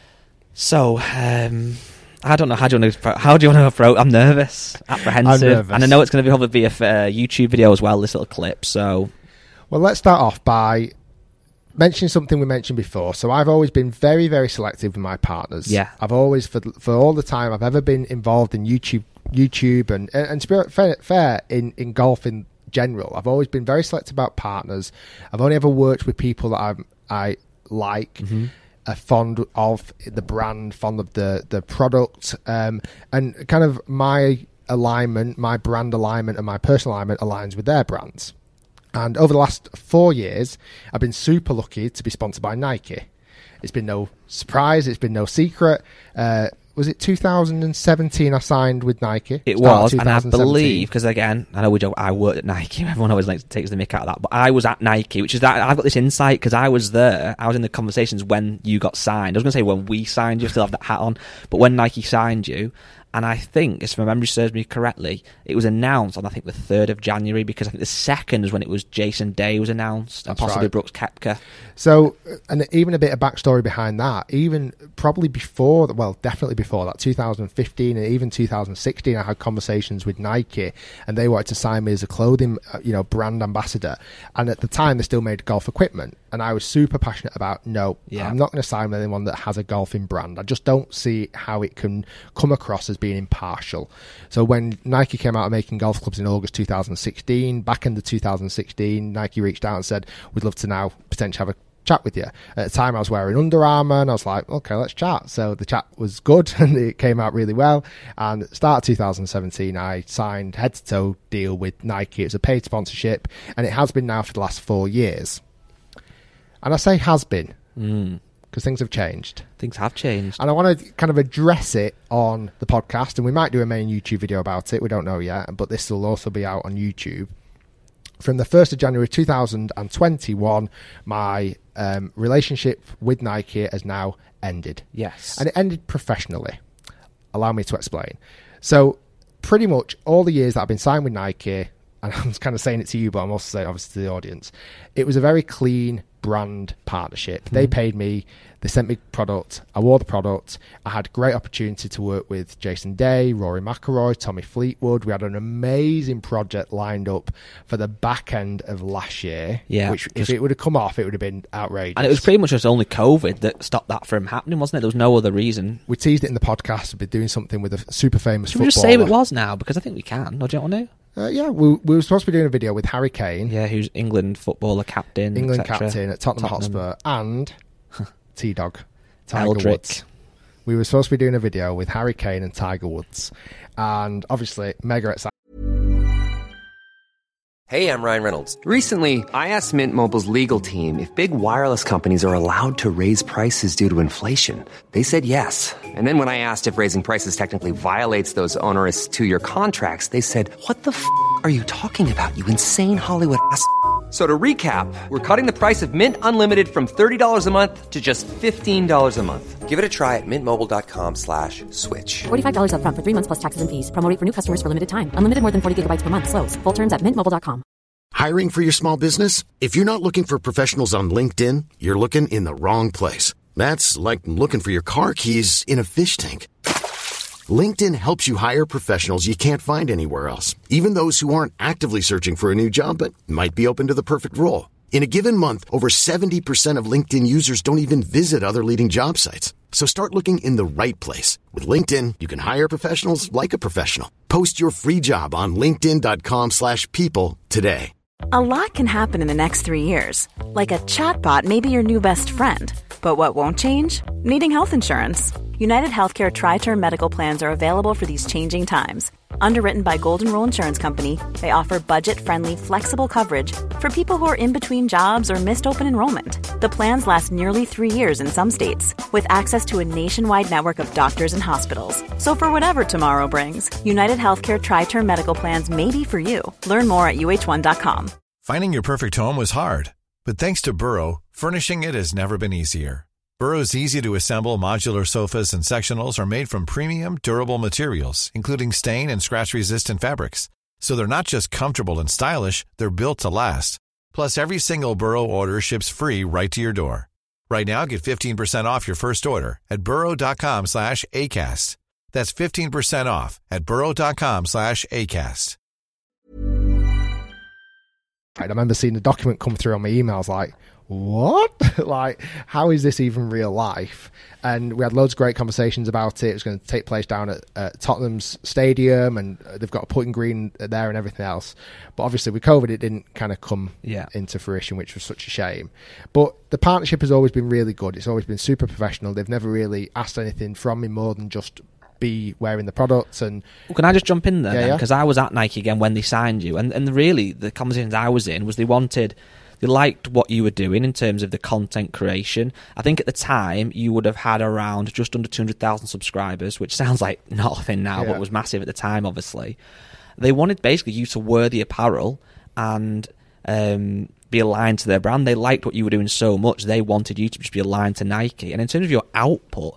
So, um, I don't know. How do you want to? How do you want to approach? I'm nervous, apprehensive, I'm nervous. And I know it's going to be probably be a uh, YouTube video as well. This little clip. So, well, let's start off by mentioning something we mentioned before. So I've always been very, very selective with my partners. Yeah. I've always, for for all the time I've ever been involved in YouTube, YouTube and, and, and to be fair, fair in, in golf in general, I've always been very selective about partners. I've only ever worked with people that I'm, I like, mm-hmm. are fond of the brand, fond of the, the product, um, and kind of my alignment, my brand alignment and my personal alignment aligns with their brands. And over the last four years, I've been super lucky to be sponsored by Nike. It's been no surprise. It's been no secret. Uh, was it two thousand seventeen I signed with Nike? It was, and I believe, because again, I know we don't, I worked at Nike. Everyone always like takes the mick out of that. But I was at Nike, which is that I've got this insight because I was there. I was in the conversations when you got signed. I was going to say when we signed you, still have that hat on. But when Nike signed you, And I think, if my memory serves me correctly, it was announced on, I think, the third of January, because I think the second was when it was Jason Day was announced, and That's possibly right. Brooks Koepka. So, and even a bit of backstory behind that, even probably before, well, definitely before that, two thousand fifteen and even two thousand sixteen, I had conversations with Nike, and they wanted to sign me as a clothing, you know, brand ambassador. And at the time, they still made golf equipment. And I was super passionate about, no, Yeah. I'm not going to sign with anyone that has a golfing brand. I just don't see how it can come across as being impartial. So when Nike came out of making golf clubs in August two thousand sixteen, back in the two thousand sixteen, Nike reached out and said, we'd love to now potentially have a chat with you. At the time I was wearing Under Armour, and I was like, okay, let's chat. So the chat was good and it came out really well. And at the start of two thousand seventeen, I signed head to toe deal with Nike. It was a paid sponsorship, and it has been now for the last four years. And I say has been Mm. because things have changed. Things have changed. And I want to kind of address it on the podcast, and we might do a main YouTube video about it. We don't know yet, but this will also be out on YouTube. From the first of January two thousand twenty-one, my um, relationship with Nike has now ended. Yes. And it ended professionally. Allow me to explain. So pretty much all the years that I've been signed with Nike, and I'm kind of saying it to you, but I'm also saying obviously to the audience, it was a very clean brand partnership. Mm-hmm. They paid me, they sent me product, I wore the product, I had great opportunity to work with Jason Day, Rory McIlroy, Tommy Fleetwood. We had an amazing project lined up for the back end of last year, Yeah, which just, if it would have come off, it would have been outrageous. and it was pretty much just only COVID that stopped that from happening, wasn't it? There was no other reason. We teased it in the podcast, we'd be doing something with a super famous Should we footballer. just say who it was now? Because I think we can. Or do you want to know? Uh, yeah, we, we were supposed to be doing a video with Harry Kane, Yeah, who's England footballer captain, England et cetera. captain at Tottenham, Tottenham. Hotspur, and T-Dog, Tiger Eldrick. Woods. We were supposed to be doing a video with Harry Kane and Tiger Woods, and obviously mega excited. Hey, I'm Ryan Reynolds. Recently, I asked Mint Mobile's legal team if big wireless companies are allowed to raise prices due to inflation. They said yes. And then when I asked if raising prices technically violates those onerous two-year contracts, they said, what the f*** are you talking about, you insane Hollywood ass f- So to recap, we're cutting the price of Mint Unlimited from thirty dollars a month to just fifteen dollars a month. Give it a try at mintmobile.com slash switch. forty-five dollars up front for three months plus taxes and fees. Promo rate for new customers for limited time. Unlimited more than forty gigabytes per month. Slows full terms at mint mobile dot com. Hiring for your small business? If you're not looking for professionals on LinkedIn, you're looking in the wrong place. That's like looking for your car keys in a fish tank. LinkedIn helps you hire professionals you can't find anywhere else, even those who aren't actively searching for a new job but might be open to the perfect role. In a given month, over seventy percent of LinkedIn users don't even visit other leading job sites. So start looking in the right place. With LinkedIn, you can hire professionals like a professional. Post your free job on linkedin.com slash people today. A lot can happen in the next three years. Like a chatbot may be your new best friend. But what won't change? Needing health insurance. United Healthcare Tri-Term Medical Plans are available for these changing times. Underwritten by Golden Rule Insurance Company, they offer budget-friendly, flexible coverage for people who are in between jobs or missed open enrollment. The plans last nearly three years in some states, with access to a nationwide network of doctors and hospitals. So for whatever tomorrow brings, United Healthcare Tri-Term Medical Plans may be for you. Learn more at U H one dot com. Finding your perfect home was hard, but thanks to Burrow, furnishing it has never been easier. Burrow's easy-to-assemble modular sofas and sectionals are made from premium, durable materials, including stain and scratch-resistant fabrics. So they're not just comfortable and stylish, they're built to last. Plus, every single Burrow order ships free right to your door. Right now, get fifteen percent off your first order at burrow.com slash ACAST. That's fifteen percent off at burrow.com slash ACAST. I remember seeing the document come through on my emails like, what? Like, how is this even real life? And we had loads of great conversations about it. It was going to take place down at, at Tottenham's stadium, and they've got a putting green there and everything else. But obviously with COVID, it didn't kind of come yeah. into fruition, which was such a shame. But the partnership has always been really good. It's always been super professional. They've never really asked anything from me more than just be wearing the products. And well, can I just jump in there yeah, then? yeah. Because I was at Nike again when they signed you, and, and really the conversations I was in was they wanted, they liked what you were doing in terms of the content creation. I think at the time you would have had around just under two hundred thousand subscribers, which sounds like nothing now, yeah. but was massive at the time, obviously. They wanted basically you to wear the apparel and um, be aligned to their brand. They liked what you were doing so much, they wanted you to just be aligned to Nike. And in terms of your output,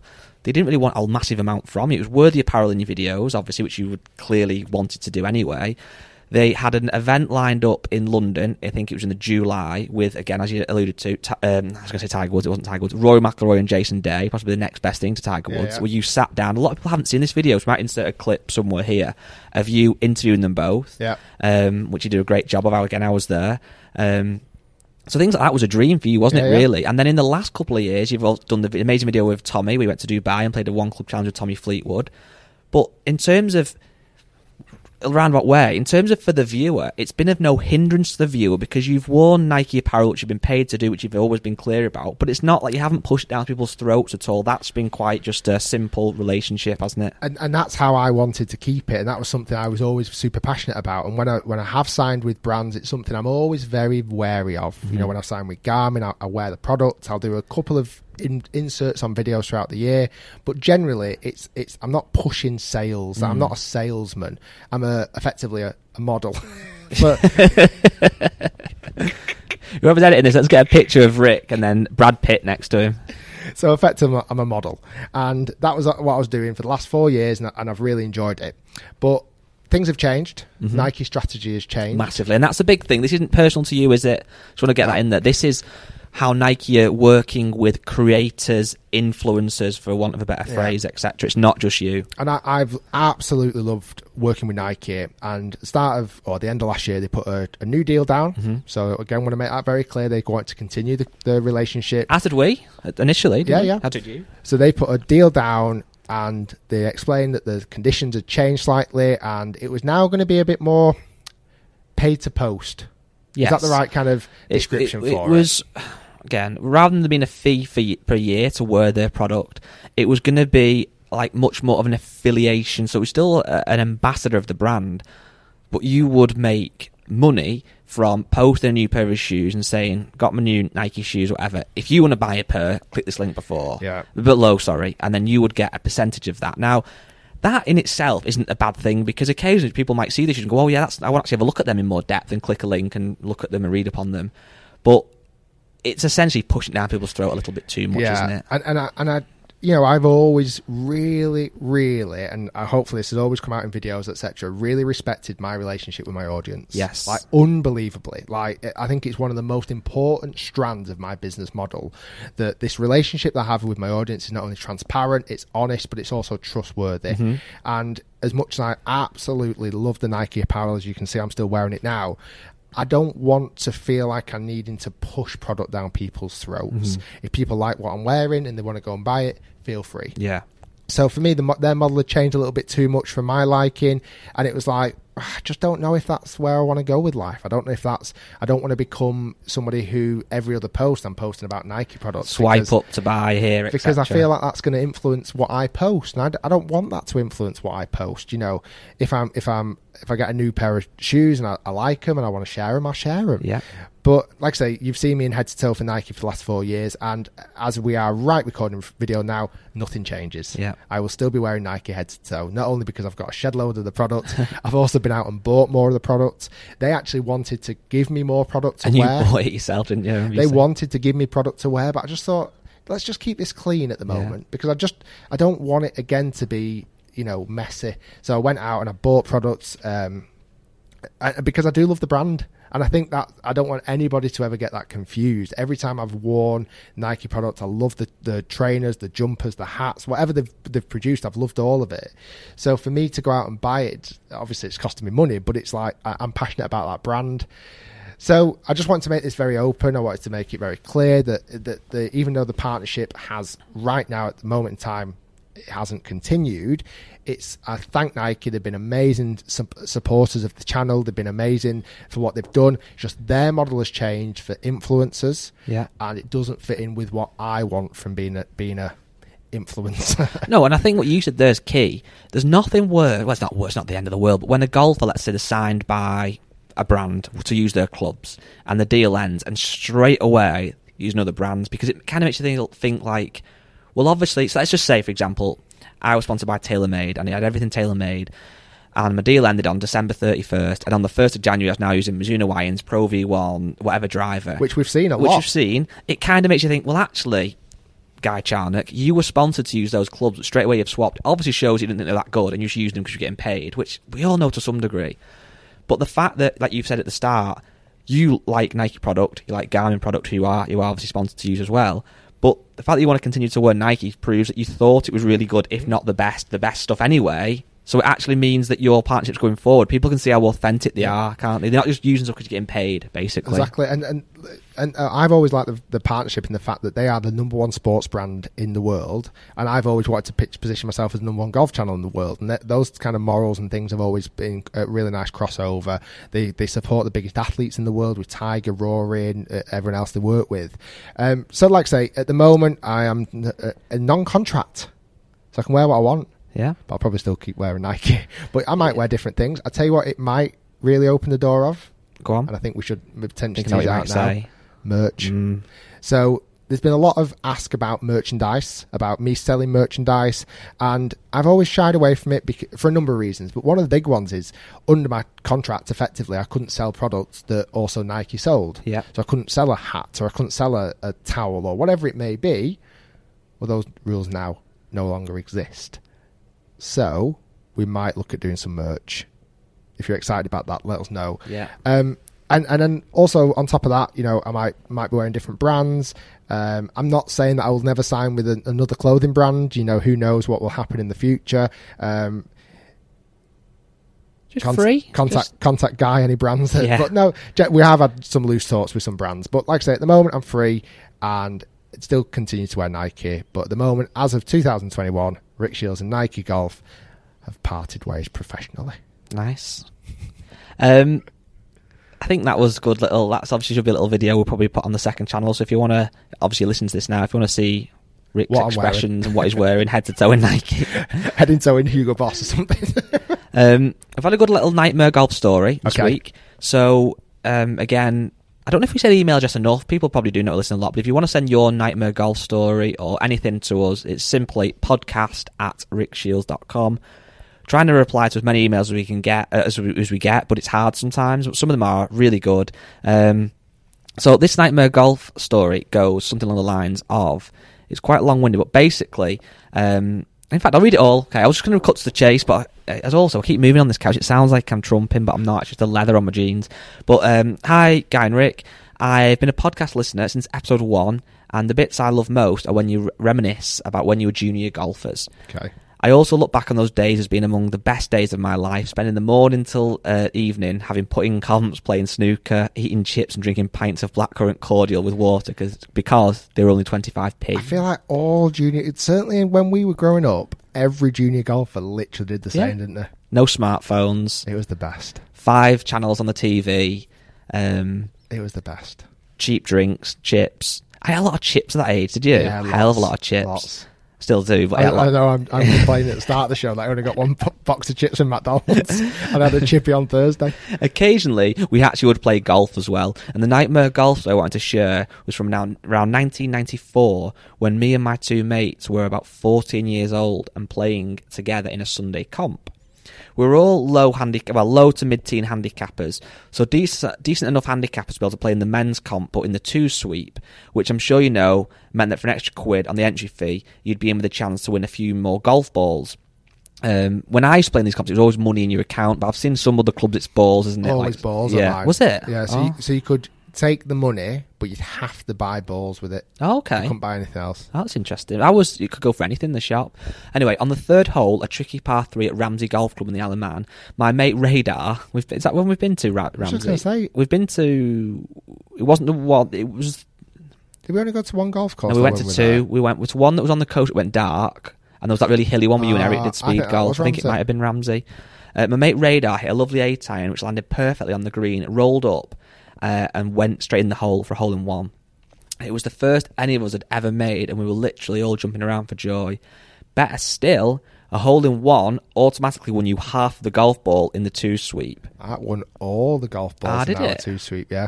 they didn't really want a massive amount from you. It was worthy apparel in your videos, obviously, which you would clearly wanted to do anyway. They had an event lined up in London, I think it was in the July, with, again, as you alluded to, ta- um, I was going to say Tiger Woods, it wasn't Tiger Woods, Rory McIlroy and Jason Day, possibly the next best thing to Tiger Yeah, Woods, yeah. where you sat down. A lot of people haven't seen this video, so we might insert a clip somewhere here of you interviewing them both, Yeah. um, which you did a great job of. Again, I was there. Um, so things like that was a dream for you, wasn't Yeah, it, yeah. really? And then in the last couple of years, you've all done the amazing video with Tommy. We went to Dubai and played a One Club Challenge with Tommy Fleetwood. But in terms of a roundabout way, in terms of for the viewer, it's been of no hindrance to the viewer because you've worn Nike apparel, which you've been paid to do, which you've always been clear about. But it's not like you haven't pushed it down people's throats at all. That's been quite just a simple relationship, hasn't it? And, and that's how I wanted to keep it, and that was something I was always super passionate about. And when I when I have signed with brands, it's something I'm always very wary of. Mm-hmm. You know, when I've signed with Garmin, I, I wear the product. I'll do a couple of in, inserts on videos throughout the year, but generally, it's it's I'm not pushing sales. Mm. I'm not a salesman. I'm a effectively a, a model. But whoever's editing this, let's get a picture of Rick and then Brad Pitt next to him. So effectively, I'm a model, and that was what I was doing for the last four years, and, and I've really enjoyed it. But things have changed. Mm-hmm. Nike strategy has changed massively, and that's a big thing. This isn't personal to you, is it? Just want to get that in there. This is how Nike are working with creators, influencers, for want of a better phrase, yeah. et cetera. It's not just you. And I, I've absolutely loved working with Nike. And at the start of, or the end of last year, they put a, a new deal down. Mm-hmm. So again, want to make that very clear. They want to continue the, the relationship. As did we, initially. Didn't yeah, we? yeah. How did you? So they put a deal down, and they explained that the conditions had changed slightly, and it was now going to be a bit more paid to post. Yes. Is that the right kind of description it, it, for it? It was, again, rather than there being a fee for, per year to wear their product, it was going to be like much more of an affiliation. So it was still a, an ambassador of the brand, but you would make money from posting a new pair of shoes and saying, got my new Nike shoes, whatever. If you want to buy a pair, click this link before. Yeah. Below, sorry. And then you would get a percentage of that. Now, that in itself isn't a bad thing, because occasionally people might see this and go, oh yeah, that's, I want to actually have a look at them in more depth and click a link and look at them and read upon them. But it's essentially pushing down people's throat a little bit too much, yeah. isn't it? And, and, I, and I, you know, I've always really, really, and I hopefully this has always come out in videos, et cetera, really respected my relationship with my audience. Yes. Like, unbelievably. Like, I think it's one of the most important strands of my business model, that this relationship that I have with my audience is not only transparent, it's honest, but it's also trustworthy. Mm-hmm. And as much as I absolutely love the Nike apparel, as you can see, I'm still wearing it now, I don't want to feel like I'm needing to push product down people's throats. Mm-hmm. If people like what I'm wearing and they want to go and buy it, feel free. Yeah. So for me, the, their model had changed a little bit too much for my liking, and it was like, I just don't know if that's where I want to go with life. I don't know if that's, I don't want to become somebody who every other post I'm posting about Nike products. Swipe because, up to buy here, et because I cetera. feel like that's going to influence what I post, and I, d- I don't want that to influence what I post. You know, if I'm, if I'm, if I get a new pair of shoes and I, I like them and I want to share them, I'll share them. Yeah. But like I say, you've seen me in head to toe for Nike for the last four years, and as we are right recording video now, nothing changes. Yeah. I will still be wearing Nike head to toe, not only because I've got a shed load of the product, I've also been out and bought more of the product. They actually wanted to give me more product to and wear. And you bought it yourself, didn't you? They saying? wanted to give me product to wear, but I just thought, let's just keep this clean at the moment, yeah. because I just, I don't want it again to be, you know, messy. So I went out and I bought products, um, I, because I do love the brand. And I think that I don't want anybody to ever get that confused. Every time I've worn Nike products, I love the, the trainers, the jumpers, the hats, whatever they've, they've produced, I've loved all of it. So for me to go out and buy it, obviously it's costing me money, but it's like I, I'm passionate about that brand. So I just wanted to make this very open. I wanted to make it very clear that, that the, even though the partnership has right now at the moment in time, it hasn't continued. It's I thank Nike. They've been amazing su- supporters of the channel. They've been amazing for what they've done. Just their model has changed for influencers, yeah, and it doesn't fit in with what I want from being a being a influencer. No, and I think what you said there's key. There's nothing worse. Well, it's not worse. It's not the end of the world. But when a golfer, let's say, is signed by a brand to use their clubs, and the deal ends, and straight away using other brands, because it kind of makes you think, think like, well, obviously, so let's just say, for example, I was sponsored by TaylorMade, and I had everything TaylorMade, and my deal ended on December thirty-first, and on the first of January I was now using Mizuno Wayans Pro V one, whatever driver. Which we've seen a which lot. Which you've seen. It kind of makes you think, well, actually, Guy Charnock, you were sponsored to use those clubs, but straight away you've swapped. Obviously shows you didn't think they're that good, and you just used them because you're getting paid, which we all know to some degree. But the fact that, like you've said at the start, you like Nike product, you like Garmin product, who you are, you are obviously sponsored to use as well. But the fact that you want to continue to wear Nike proves that you thought it was really good, if not the best, the best stuff anyway. So it actually means that your partnerships going forward, people can see how authentic they are, can't they? They're not just using stuff because you're getting paid, basically. Exactly, and and and uh, I've always liked the, the partnership in the fact that they are the number one sports brand in the world, and I've always wanted to pitch, position myself as the number one golf channel in the world, and that, those kind of morals and things have always been a really nice crossover. They they support the biggest athletes in the world with Tiger, Rory, and uh, everyone else they work with. Um, so, like I say, at the moment, I am a, a non-contract, so I can wear what I want. Yeah. But I'll probably still keep wearing Nike. But I might wear different things. I'll tell you what, it might really open the door of. Go on. And I think we should potentially Think tease what out you now. might say. Merch. Mm. So there's been a lot of ask about merchandise, about me selling merchandise, and I've always shied away from it because, for a number of reasons. But one of the big ones is, under my contract, effectively, I couldn't sell products that also Nike sold. Yeah. So I couldn't sell a hat, or I couldn't sell a, a towel, or whatever it may be. Well, those rules now no longer exist. So we might look at doing some merch. If you're excited about that, let us know. Yeah. Um, and and then also on top of that, you know, I might might be wearing different brands. Um, I'm not saying that I will never sign with a, another clothing brand. You know, who knows what will happen in the future. Um, Just con- free. Contact Just... contact Guy any brands. That, Yeah. But no, we have had some loose talks with some brands. But like I say, at the moment I'm free and still continue to wear Nike. But at the moment, as of two thousand twenty-one, Rick Shields and Nike Golf have parted ways professionally. Nice. Um, I think that was good little, that's obviously should be a little video we'll probably put on the second channel, so if you want to, obviously listen to this now, if you want to see Rick's What I'm expressions and what he's wearing head to toe in Nike. Heading toe in Hugo Boss or something. um, I've had a good little Nightmare Golf story this Okay. week. So, um, again, I don't know if we said email address enough. People probably do not listen a lot, but if you want to send your Nightmare Golf story or anything to us, it's simply podcast at rickshields dot com. Trying to reply to as many emails as we can get, uh, as, we, as we get, but it's hard sometimes. But some of them are really good. Um, so this Nightmare Golf story goes something along the lines of, it's quite long-winded, but basically, um, in fact, I'll read it all. Okay, I was just going to cut to the chase, but as also, I keep moving on this couch. It sounds like I'm trumping, but I'm not. It's just the leather on my jeans. But um, hi, Guy and Rick. I've been a podcast listener since episode one, and the bits I love most are when you reminisce about when you were junior golfers. Okay. I also look back on those days as being among the best days of my life, spending the morning till uh, evening, having putting comps, playing snooker, eating chips and drinking pints of blackcurrant cordial with water cause, because they were only twenty-five p. I feel like all junior, certainly when we were growing up, every junior golfer literally did the same, Yeah. didn't they? No smartphones. It was the best. Five channels on the T V. Um, It was the best. cheap drinks, chips. I had a lot of chips at that age, did you? Yeah, Hell of a lots, lot of chips. lots. Still do, but I, I, had a lot. I know I'm, I'm complaining at the start of the show that I only got one po- box of chips from McDonald's and I had a chippy on Thursday. Occasionally, we actually would play golf as well. And the Nightmare Golf I wanted to share was from now, around nineteen ninety-four, when me and my two mates were about fourteen years old and playing together in a Sunday comp. We were all low handicap, well, low to mid-teen handicappers, so decent, decent enough handicappers to be able to play in the men's comp, but in the two sweep, which I'm sure you know meant that for an extra quid on the entry fee, you'd be in with a chance to win a few more golf balls. Um, when I used to play in these comps, it was always money in your account, but I've seen some other clubs, it's balls, isn't it? Always like, balls. Yeah, at mine. was it? Yeah, so, oh. you, so you could take the money, but you'd have to buy balls with it. Oh, You okay. couldn't buy anything else. Oh, that's interesting. I was you could go for anything in the shop. Anyway, on the third hole, a tricky par three at Ramsey Golf Club in the Isle of Man, my mate Radar. We've been, is that when we've been to Ra- I was Ramsey? just going to say, We've been to. It wasn't the one. It was. did we only go to one golf course? No, we or went when to were two. there? We went to one that was on the coast. It went dark, and there was that really hilly one where you and Eric Ah, did I speed think that golf. was I think it Ramsey. might have been Ramsey. Uh, my mate Radar hit a lovely eight iron, which landed perfectly on the green. It rolled up uh, and went straight in the hole for a hole in one. It was the first any of us had ever made, and we were literally all jumping around for joy. Better still, a hole in one automatically won you half the golf ball in the two sweep. I won all the golf balls Ah, in did our it? two sweep, yeah.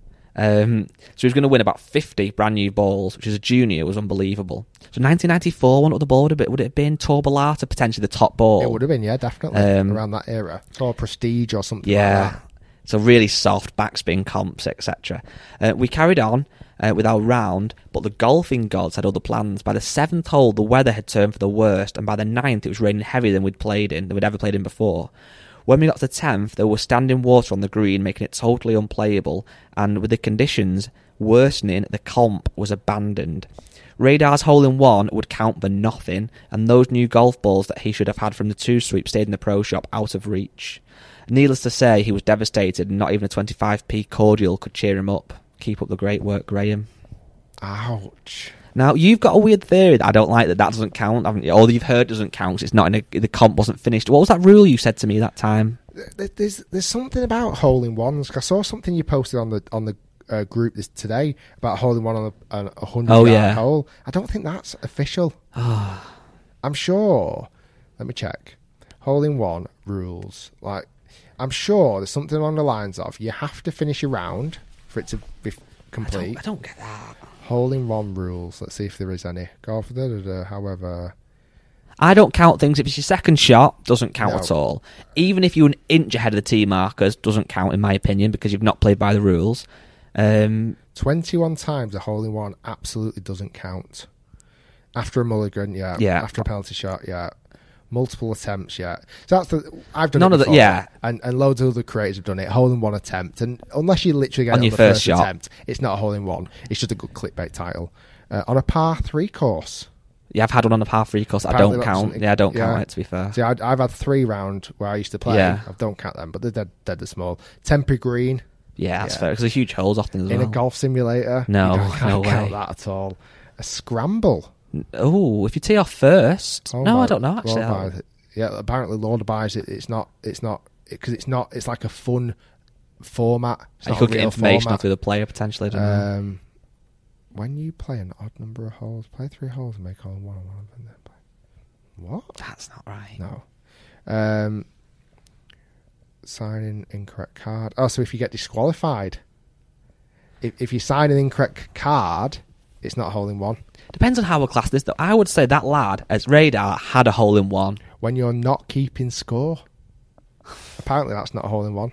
Um, so he was going to win about fifty brand new balls, which as a junior was unbelievable. So nineteen ninety-four, what the ball would have been? Would it have been Torbalata, potentially the top ball? It would have been, yeah, definitely, Um, around that era. Or Prestige or something Yeah. like that. So really soft backspin comps, et cetera. Uh, we carried on, uh, with our round, but the golfing gods had other plans. By the seventh hole, the weather had turned for the worst, and by the ninth, it was raining heavier than we'd played in, than we'd ever played in before. When we got to the tenth, there was standing water on the green, making it totally unplayable, and with the conditions worsening, the comp was abandoned. Radar's hole-in-one would count for nothing, and those new golf balls that he should have had from the two-sweep stayed in the pro shop out of reach. Needless to say, he was devastated, and not even a twenty-five p cordial could cheer him up. Keep up the great work, Graham. Ouch. Now, you've got a weird theory that I don't like, that that doesn't count, haven't you? All you've heard doesn't count, 'cause it's not in a, the comp wasn't finished. What was that rule you said to me that time? There's there's something about hole-in-ones. I saw something you posted on the on the uh, group this today about holding one on a, on a hundred Oh, yard yeah. hole. I don't think that's official. I'm sure. Let me check. Hole-in-one rules. Like, I'm sure there's something along the lines of you have to finish your round for it to be f- I complete. don't, I don't get that. Hole-in-one rules. Let's see if there is any. Golf, da, da, da, however... I don't count things. If it's your second shot, doesn't count No. at all. Even if you're an inch ahead of the tee markers, doesn't count in my opinion, because you've not played by the rules. Um, twenty-one times a hole-in-one absolutely doesn't count. After a mulligan, yeah. Yeah. After a penalty shot, yeah. Multiple attempts, yeah. So that's the I've done None it of the- before, yeah. and and loads of other creators have done it. Hole-in-one attempt, and unless you literally get On it your the first first shot. attempt, it's not a hole-in-one. It's just a good clickbait title. Uh, on a par three course. yeah, I've had one on a par three course. I Apparently don't that's count. something- Yeah, I don't yeah. count it, to be fair. See, I, I've had three round where I used to play. Yeah. I don't count them, but they're dead, dead and small. Temporary green Yeah, that's Yeah. fair, because there's huge holes often as in well. a golf simulator. No, you don't, you no don't count way. that at all. A scramble. Oh, if you tee off first. Oh no, my I don't know, actually. Lord buys it. Yeah, apparently Lord buys it. It's not. It's not because it's not. It's like a fun format. It's You not could a get real information format. through the player, potentially. I don't know. Um, when you play an odd number of holes, play three holes and make all one on one and then play. What? That's not right. No. Um, signing incorrect card. Oh, so if you get disqualified, if if you sign an incorrect card, it's not a hole in one. Depends on how we class this, though. I would say that lad, as Radar, had a hole in one. When you're not keeping score, apparently that's not a hole in one.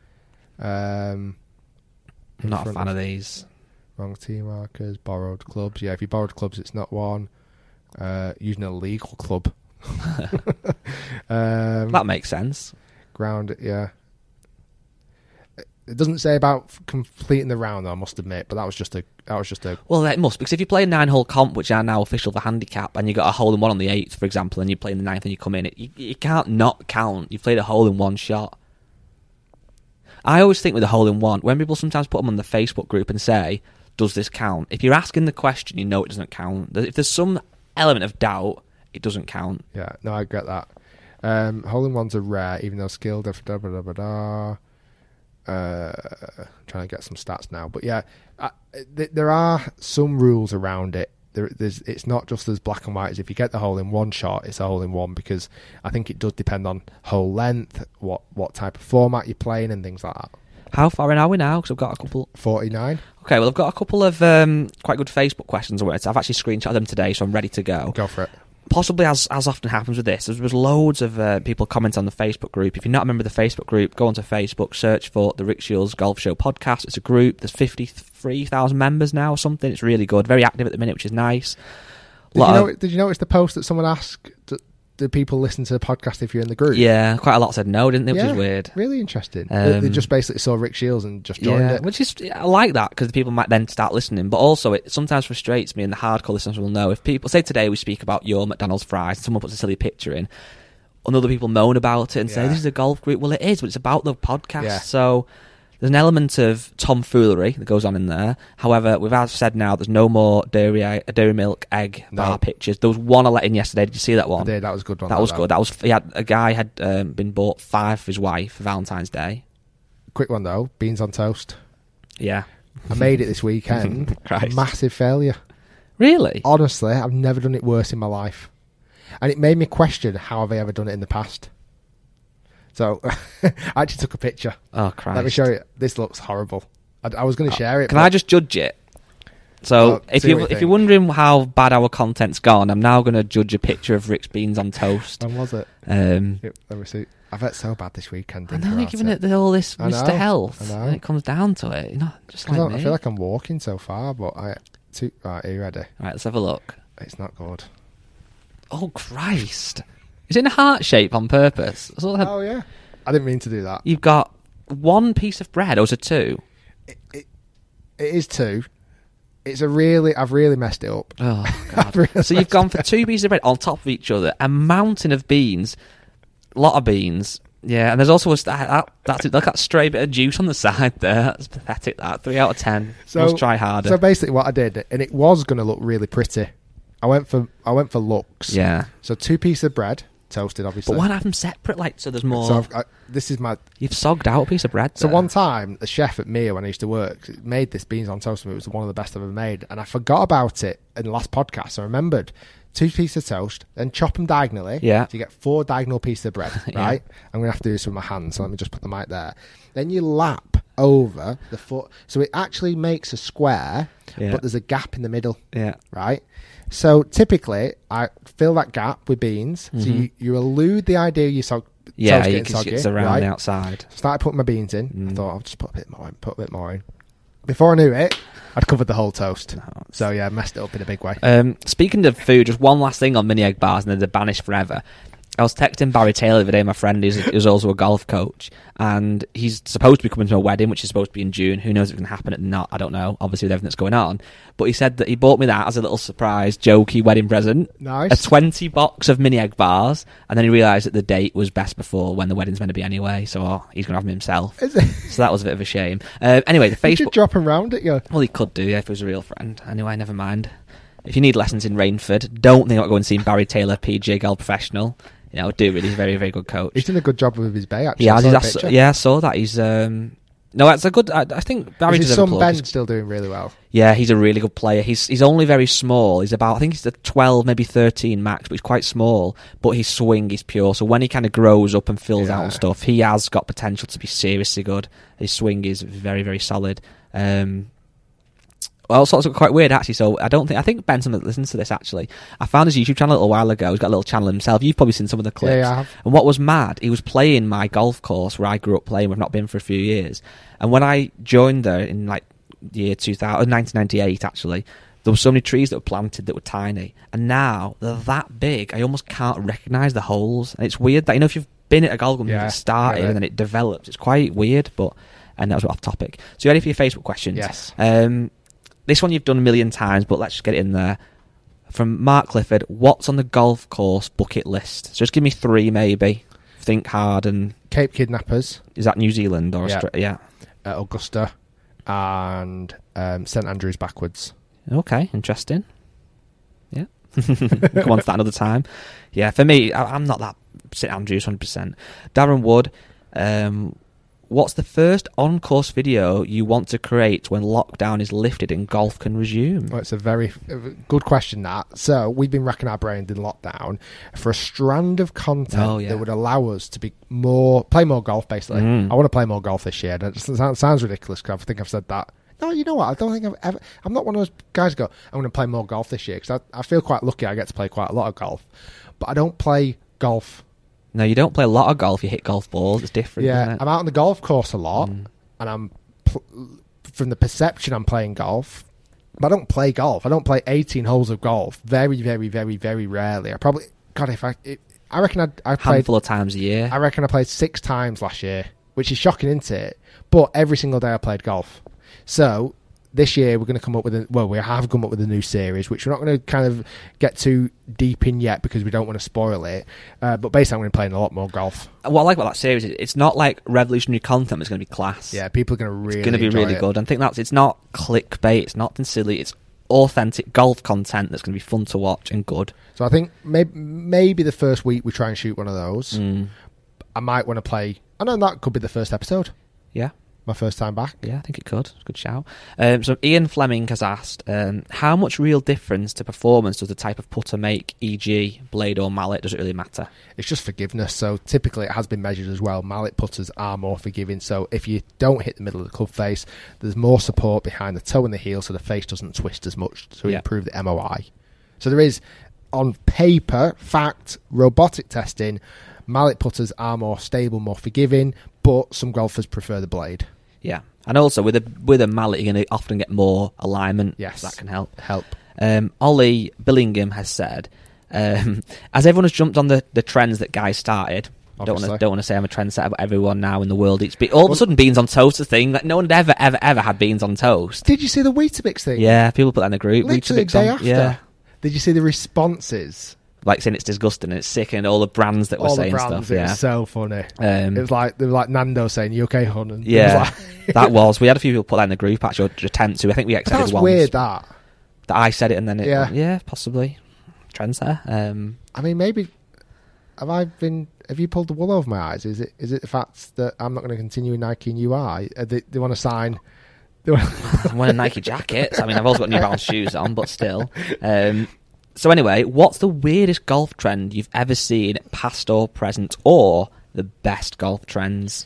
Um, I'm not a front fan of- of these. wrong tee markers, borrowed clubs. Yeah, if you borrowed clubs, it's not one. Uh, using a legal club. um, That makes sense. ground, yeah. It doesn't say about f- completing the round, though, I must admit, but that was just a that was just a Well, it must, because if you play a nine-hole comp, which are now official for handicap, and you got a hole-in-one on the eighth, for example, and you play in the ninth and you come in, it you, you can't not count. You've played a hole-in-one shot. I always think with a hole-in-one, when people sometimes put them on the Facebook group and say, does this count? If you're asking the question, you know it doesn't count. If there's some element of doubt, it doesn't count. yeah. No, I get that. Um, hole in ones are rare, even though skilled. Da, da, da, da, da. Uh, trying to get some stats now, but yeah, uh, th- there are some rules around it. There, there's, it's not just as black and white as if you get the hole in one shot, it's a hole in one, because I think it does depend on hole length, what what type of format you're playing, and things like that. How far in are we now? Because I've got a couple... forty-nine. Okay, well, I've got a couple of um, quite good Facebook questions. I've actually screenshotted them today, so I'm ready to go. Go for it. Possibly, as as often happens with this, there was loads of uh, people comment on the Facebook group. If you're not a member of the Facebook group, go onto Facebook, search for the Rick Shields Golf Show podcast. It's a group. There's fifty-three thousand members now or something. It's really good. Very active at the minute, which is nice. Did you, Lot know, of- did you notice the post that someone asked, do, do people listen to the podcast if you're in the group? Yeah, quite a lot said no, didn't they? Which Yeah, is weird. Really interesting. they, they Um, just basically saw Rick Shields and just joined Yeah, it. which is I like that because people might then start listening. But also, it sometimes frustrates me, and the hardcore listeners will know if people say today we speak about your McDonald's fries, and someone puts a silly picture in, and other people moan about it and say Yeah. this is a golf group. Well, it is, but it's about the podcast. Yeah. So there's an element of tomfoolery that goes on in there. However, we've as said now, there's no more dairy uh, dairy milk egg No. bar pictures. There was one I let in yesterday. Did you see that I one? did, that was a good one. That was though. good. That was he had a guy had um, been bought five for his wife for Valentine's Day. Quick one though, beans on toast. Yeah, I made it this weekend. Christ. Massive failure. really. Honestly, I've never done it worse in my life. And it made me question how have I ever done it in the past. So, I actually took a picture. Oh Christ! Let me show you. This looks horrible. I, I was going to share it. Can but I just judge it? So, Well, if see you what you if think. you're wondering how bad our content's gone, I'm now going to judge a picture of Rick's beans on toast. When was it? Um, Yep, let me see. I felt so bad this weekend. I know you're giving it, it all this I Mister know, Health, I know. and it comes down to it. You know, just like I, me. I feel like I'm walking so far, but I. Too, right, are you ready? Right, let's have a look. It's not good. Oh Christ! Is it in a heart shape on purpose? I thought that- Oh yeah, I didn't mean to do that. You've got one piece of bread, or was it two? It, it, it is two. It's a really, I've really messed it up. Oh God! really So you've gone for two pieces of bread on top of each other, a mountain of beans, a lot of beans. Yeah, and there's also a that, that's it. Look at that stray bit of juice on the side there. That's pathetic. That three out of ten. So Must try harder. So basically, what I did, and it was going to look really pretty. I went for, I went for looks. Yeah. So two pieces of bread, toasted, obviously. But why not have them separate? Like, so there's more. So I've, I, this is my. You've sogged out a piece of bread. So there. one time, the chef at Mia, when I used to work, made this beans on toast for me. It was one of the best I've ever made, and I forgot about it in the last podcast. So I remembered two pieces of toast, then chop them diagonally. Yeah. So you get four diagonal pieces of bread. Yeah. Right. I'm gonna have to do this with my hands. So let me just put the mic there. Then you lap over the foot, so it actually makes a square, Yeah. but there's a gap in the middle. Yeah. Right. So typically, I fill that gap with beans. So you, you elude the idea you sog. Yeah, toast you getting can soggy, it's around right? the outside. Started putting my beans in. Mm. I thought I'll just put a bit more in, put a bit more in. Before I knew it, I'd covered the whole toast. So yeah, messed it up in a big way. Um, speaking of food, just one last thing on mini egg bars, and then they're banished forever. I was texting Barry Taylor the other day, my friend, who's, who's also a golf coach, and he's supposed to be coming to a wedding, which is supposed to be in June. Who knows if it can happen or not? I don't know, obviously, with everything that's going on. But he said that he bought me that as a little surprise, jokey wedding present. Nice. A twenty box of mini egg bars, and then he realised that the date was best before when the wedding's meant to be anyway, so oh, he's going to have them himself. Is it? So that was a bit of a shame. Uh, anyway, the You should Facebook... drop him round it, yeah. Well, he could do, yeah, if he was a real friend. Anyway, never mind. If you need lessons in Rainford, don't think about going and seeing Barry Taylor, P G A golf professional. You know, do really, he's a very, very good coach. He's done a good job with his bay, actually. Yeah, I saw he's the asked- picture. yeah, I saw that. He's um, no, it's a good. I, I think Barry Is his deserves a son plug. Ben still doing really well? Yeah, he's a really good player. He's he's only very small. He's about I think he's a twelve, maybe thirteen max, but he's quite small. But his swing is pure. So when he kind of grows up and fills out Yeah. and stuff, he has got potential to be seriously good. His swing is very, very solid. Um, well, it's also quite weird actually. So I don't think I think Benson listens to this actually. I found his YouTube channel a little while ago. He's got a little channel himself. You've probably seen some of the clips. Yeah, yeah, I have. And what was mad, he was playing my golf course where I grew up playing. We've not been for a few years. And when I joined there in like year two thousand, nineteen ninety-eight actually, there were so many trees that were planted that were tiny. And now they're that big, I almost can't recognise the holes. And it's weird that, you know, if you've been at a golf club Yeah, and it started really. and then it develops, it's quite weird. But and that was off topic. So you ready for your Facebook questions? Yes. Um, this one you've done a million times, but let's just get it in there. From Mark Clifford, what's on the golf course bucket list? So just give me three, maybe. Think hard. And Cape Kidnappers, is that New Zealand or Yeah. Australia? Yeah. uh, Augusta, and um, St Andrews backwards. Okay, interesting. Yeah. Come on to that another time. Yeah, for me, I, I'm not that St Andrews one hundred percent. Darren Wood, um, what's the first on-course video you want to create when lockdown is lifted and golf can resume? Well, it's a very uh, good question, that. So we've been racking our brains in lockdown for a strand of content Oh, yeah. that would allow us to be more, play more golf, basically. Mm. I want to play more golf this year. That sounds, sounds ridiculous because I think I've said that. No, you know what? I don't think I've ever... I'm not one of those guys who go, I'm going to play more golf this year, because I, I feel quite lucky I get to play quite a lot of golf. But I don't play golf. No, you don't play a lot of golf, you hit golf balls. It's different, Yeah, isn't it? I'm out on the golf course a lot, Mm. and I'm... Pl- from the perception, I'm playing golf. But I don't play golf. I don't play eighteen holes of golf. Very, very, very, very rarely. I probably... God, if I... It, I reckon I, I played... Handful of times a year. I reckon I played six times last year, which is shocking, isn't it? But every single day I played golf. So this year we're going to come up with a, well, we have come up with a new series, which we're not going to kind of get too deep in yet because we don't want to spoil it. Uh, but basically, I'm going to be playing a lot more golf. What I like about that series is it's not like revolutionary content. It's going to be class. Yeah, people are going to really. It's going to be enjoy really it. good. And I think that's it's not clickbait. It's not silly. It's authentic golf content that's going to be fun to watch and good. So I think maybe maybe the first week we try and shoot one of those. Mm. I might want to play. I know that could be the first episode. Yeah. My first time back. Yeah, I think it could. Good shout. Um, so Ian Fleming has asked, um, how much real difference to performance does the type of putter make, for example blade or mallet? Does it really matter? It's just forgiveness. So typically it has been measured as well. Mallet putters are more forgiving. So if you don't hit the middle of the club face, there's more support behind the toe and the heel so the face doesn't twist as much to Yeah. improve the M O I. So there is, on paper, fact, robotic testing, Mallet putters are more stable, more forgiving, but some golfers prefer the blade. Yeah, and also with a with a mallet, you're going to often get more alignment. Yes, so that can help. Help. Um, Ollie Billingham has said, um, as everyone has jumped on the, the trends that guys started. Don't want to don't want to say I'm a trendsetter, but everyone now in the world eats. Be- all of a sudden, beans on toast is a thing. Like no one had ever ever ever had beans on toast. Did you see the Weetabix thing? Yeah, people put that in the group. Literally Weetabix the day on, after. Yeah. Did you see the responses? Like saying it's disgusting and it's sick, and all the brands that were all saying the brands, stuff. It yeah, was so funny. Um, it was like they were like Nando saying, "You okay, hon?" And yeah, it was like that was. We had a few people put that in the group actually, or attempt to. I think we accepted that's once. weird. That that I said it and then it. Yeah, yeah, possibly trendsetter. Um, I mean, maybe have I been? Have you pulled the wool over my eyes? Is it is it the fact that I'm not going to continue in Nike and U I? Uh, they, they want to sign. They want I'm wearing Nike jackets. I mean, I've also got New Balance shoes on, but still. Um, so anyway, what's the weirdest golf trend you've ever seen, past or present, or the best golf trends?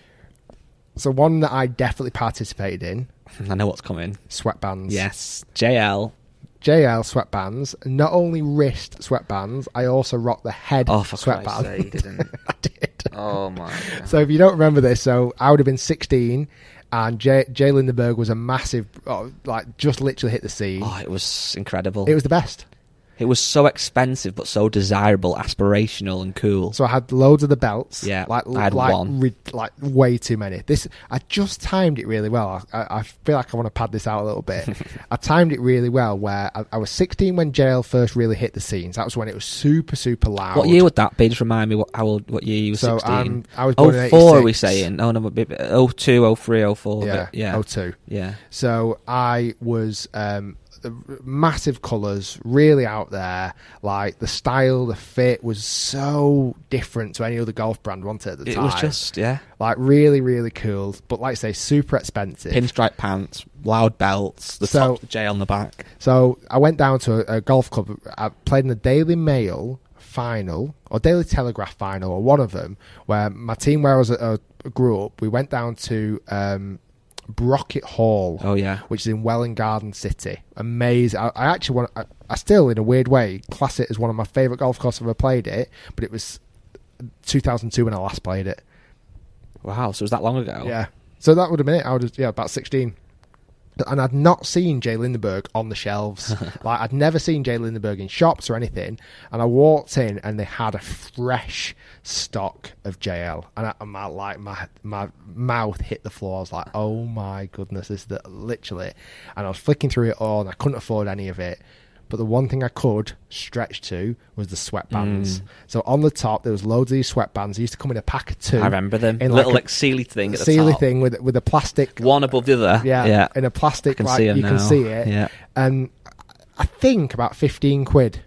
So one that I definitely participated in. I know what's coming. Sweatbands. Yes, J L. J L sweatbands. Not only wrist sweatbands, I also rocked the head oh, for sweatband. Christ's sake, you didn't. I did. Oh my God. So if you don't remember this, so I would have been sixteen, and Jay, Jay Lindenberg was a massive, oh, like just literally hit the scene. Oh, it was incredible. It was the best. It was so expensive, but so desirable, aspirational, and cool. So I had loads of the belts. Yeah, like I had like, one. Re, like way too many. This I just timed it really well. I, I feel like I want to pad this out a little bit. I timed it really well. Where I, I was sixteen when J L first really hit the scenes. That was when it was super super loud. What year would that be? Just remind me what how old, what year you were so, sixteen. Um, I was born oh in four. eighty-six. Are we saying? Oh no, oh two, oh three, oh four. Yeah, yeah, oh two. Yeah. So I was. Um, massive colours, really out there. Like the style, the fit was so different to any other golf brand, wasn't it, at the it time? It was just, yeah. Like really, really cool. But like I say, super expensive. Pinstripe pants, loud belts, the so, top J on the back. So I went down to a, a golf club. I played in the Daily Mail final, or Daily Telegraph final, or one of them, where my team where I was uh, grew up, we went down to... Um, Brockett Hall, oh yeah, which is in Welwyn Garden City. Amazing. I, I actually want. I, I still, in a weird way, class it as one of my favourite golf courses I've ever played it. But it was two thousand two when I last played it. Wow, so it was that long ago? Yeah. So that would have been it. I was yeah about sixteen, and I'd not seen Jay Lindenberg on the shelves. Like I'd never seen Jay Lindenberg in shops or anything. And I walked in, and they had a fresh stock of J L, and, I, and my like my my mouth hit the floor. I was like, oh my goodness, this is the, literally. And I was flicking through it all, and I couldn't afford any of it. But the one thing I could stretch to was the sweatbands. Mm. So on the top, there was loads of these sweatbands. They used to come in a pack of two. I remember them. In Little like, like Sealy thing at the Sealy top. thing with with a plastic one above the other. Yeah, yeah. In a plastic, I can like, see 'em you now. can see it. Yeah. And I think about fifteen quid.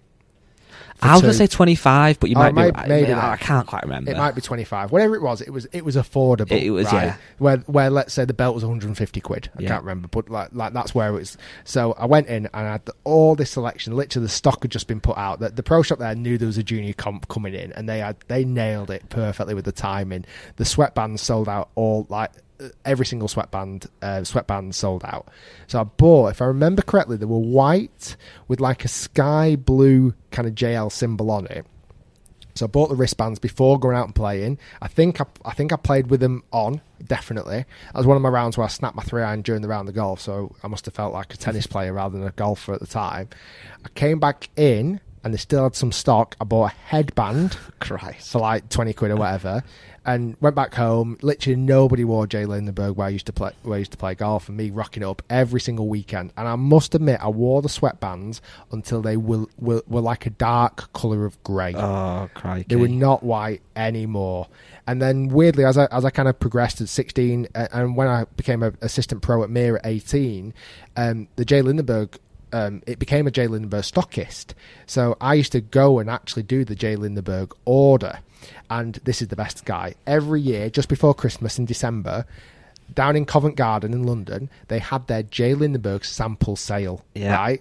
I was going to say twenty-five, but you oh, might maybe, be... Maybe I, I can't quite remember. It might be twenty-five. Whatever it was, it was it was affordable. It, it was, right? yeah. Where, where, let's say, the belt was one hundred fifty quid. I yeah. can't remember, but like, like that's where it was. So I went in, and I had all this selection. Literally, the stock had just been put out. The, the pro shop there knew there was a junior comp coming in, and they had they nailed it perfectly with the timing. The sweatbands sold out all, like... every single sweatband uh, sweatband sold out. So I bought, if I remember correctly, they were white with like a sky blue kind of J L symbol on it. So I bought the wristbands before going out and playing. I think I, I think I played with them on, definitely. That was one of my rounds where I snapped my three iron during the round of golf, so I must have felt like a tennis player rather than a golfer at the time. I came back in, and they still had some stock. I bought a headband Christ. for like twenty quid or whatever, and went back home. Literally nobody wore Jay Lindenberg where I used to play where I used to play golf, and me rocking it up every single weekend. And I must admit, I wore the sweatbands until they were were, were like a dark colour of grey. Oh, crikey. They were not white anymore. And then weirdly, as I as I kind of progressed at sixteen, uh, and when I became an assistant pro at Mir at eighteen, um, the Jay Lindenberg. Um, it became a Jay Lindenberg stockist. So I used to go and actually do the Jay Lindenberg order. And this is the best guy. Every year, just before Christmas in December, down in Covent Garden in London, they had their Jay Lindenberg sample sale. Yeah. Right?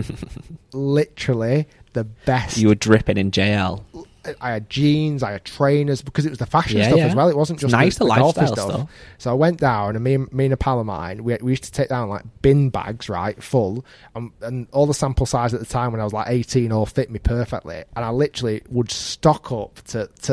Literally the best. You were dripping in J L. I had jeans, I had trainers, because it was the fashion yeah, stuff yeah. as well. It wasn't just nice, the, the, the lifestyle golfy stuff. stuff. So I went down, and me, and me and a pal of mine, we, we used to take down like bin bags, right, full, and, and all the sample size at the time when I was like eighteen all fit me perfectly, and I literally would stock up to to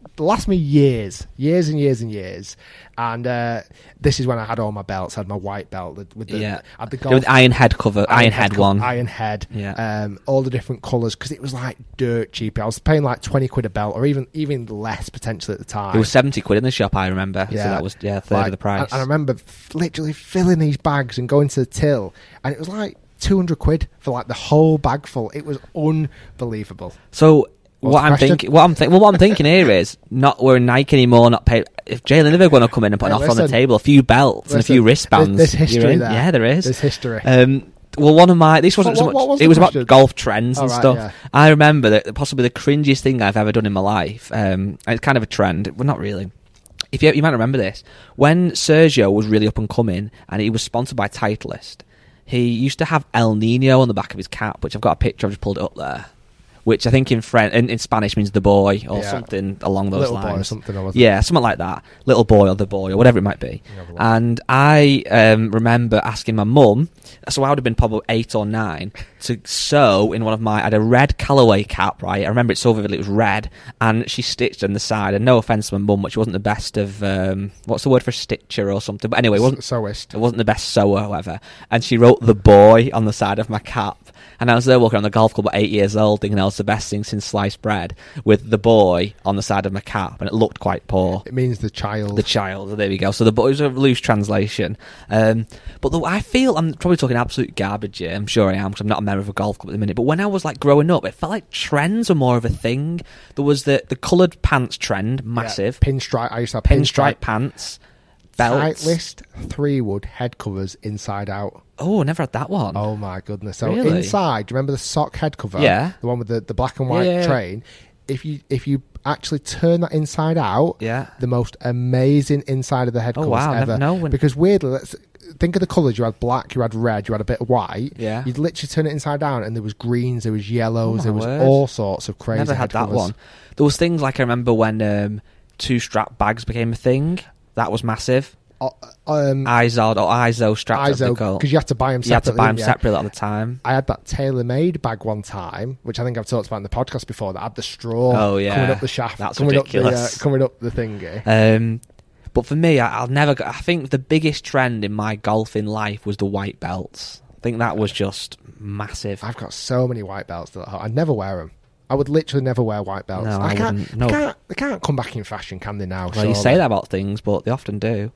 last me years, years and years and years. And uh, this is when I had all my belts. I had my white belt with the, yeah. I had the golf, with iron head cover, iron, iron head, head one, iron head, yeah, um, all the different colours because it was like dirt cheap. I was paying like twenty quid a belt, or even even less potentially at the time. It was seventy quid in the shop, I remember. Yeah, so that was yeah, a third like, of the price. And I remember f- literally filling these bags and going to the till, and it was like two hundred quid for like the whole bag full. It was unbelievable. So. What I'm thinking, what I'm thinking, well, what I'm thinking here is not wearing Nike anymore. Not pay. If Jalen Liver going to come in and put an hey, offer listen, on the table, a few belts listen, and a few wristbands. There's history there. Yeah, there is. There's history. Um, well, one of my this wasn't what, so much. What was it was question? about golf trends oh, and right, stuff. Yeah. I remember that possibly the cringiest thing I've ever done in my life. Um, and it's kind of a trend. Well, not really. If you you might remember this, when Sergio was really up and coming, and he was sponsored by Titleist, he used to have El Nino on the back of his cap, which I've got a picture. I've just pulled it up there. Which I think in French, in, in Spanish means the boy or yeah. something along those little lines. Boy or something, or yeah, something like that. Little boy or the boy or whatever it might be. And I um, remember asking my mum, so I would have been probably eight or nine, to sew in one of my. I had a red Callaway cap, right? I remember it so vividly. It was red, and she stitched on the side. And no offense to my mum, but she wasn't the best of um, what's the word for stitcher or something. But anyway, it wasn't sewist. It wasn't the best sewer, however. And she wrote the boy on the side of my cap. And I was there walking around the golf club at eight years old, thinking that was the best thing since sliced bread, with the boy on the side of my cap, and it looked quite poor. It means the child. The child, there we go. So the boy was a loose translation. Um, but the, I feel, I'm probably talking absolute garbage here, I'm sure I am, because I'm not a member of a golf club at the minute, but when I was like growing up, it felt like trends were more of a thing. There was the, the coloured pants trend, massive. Yeah, pinstripe, I used to have pinstripe pinstripe pants. Belts. Titleist three wood head covers inside out. Oh, I never had that one. Oh my goodness! So really? Inside, do you remember the sock head cover? Yeah, the one with the, the black and white yeah, yeah. train. If you if you actually turn that inside out, yeah, the most amazing inside of the head oh, covers wow, ever. Never know when... Because weirdly, let's think of the colours. You had black, you had red, you had a bit of white. Yeah, you'd literally turn it inside down, and there was greens, there was yellows, oh, there was word. all sorts of crazy. Never had head that covers. one. There was things like I remember when um, two strap bags became a thing. That was massive. Uh, um, Izod or I S O straps, because you had to buy them separately. You had to buy them separately at the time. I had that tailor-made bag one time, which I think I've talked about in the podcast before, that had the straw oh, yeah. coming up the shaft. That's coming ridiculous. Up the, uh, coming up the thingy. Um, but for me, I, I'll never... Go, I think the biggest trend in my golfing life was the white belts. I think that was just massive. I've got so many white belts that I never wear them. I would literally never wear white belts. No, I, I can't, wouldn't. No. They, can't, they can't come back in fashion, can they now? Well, surely? You say that about things, but they often do.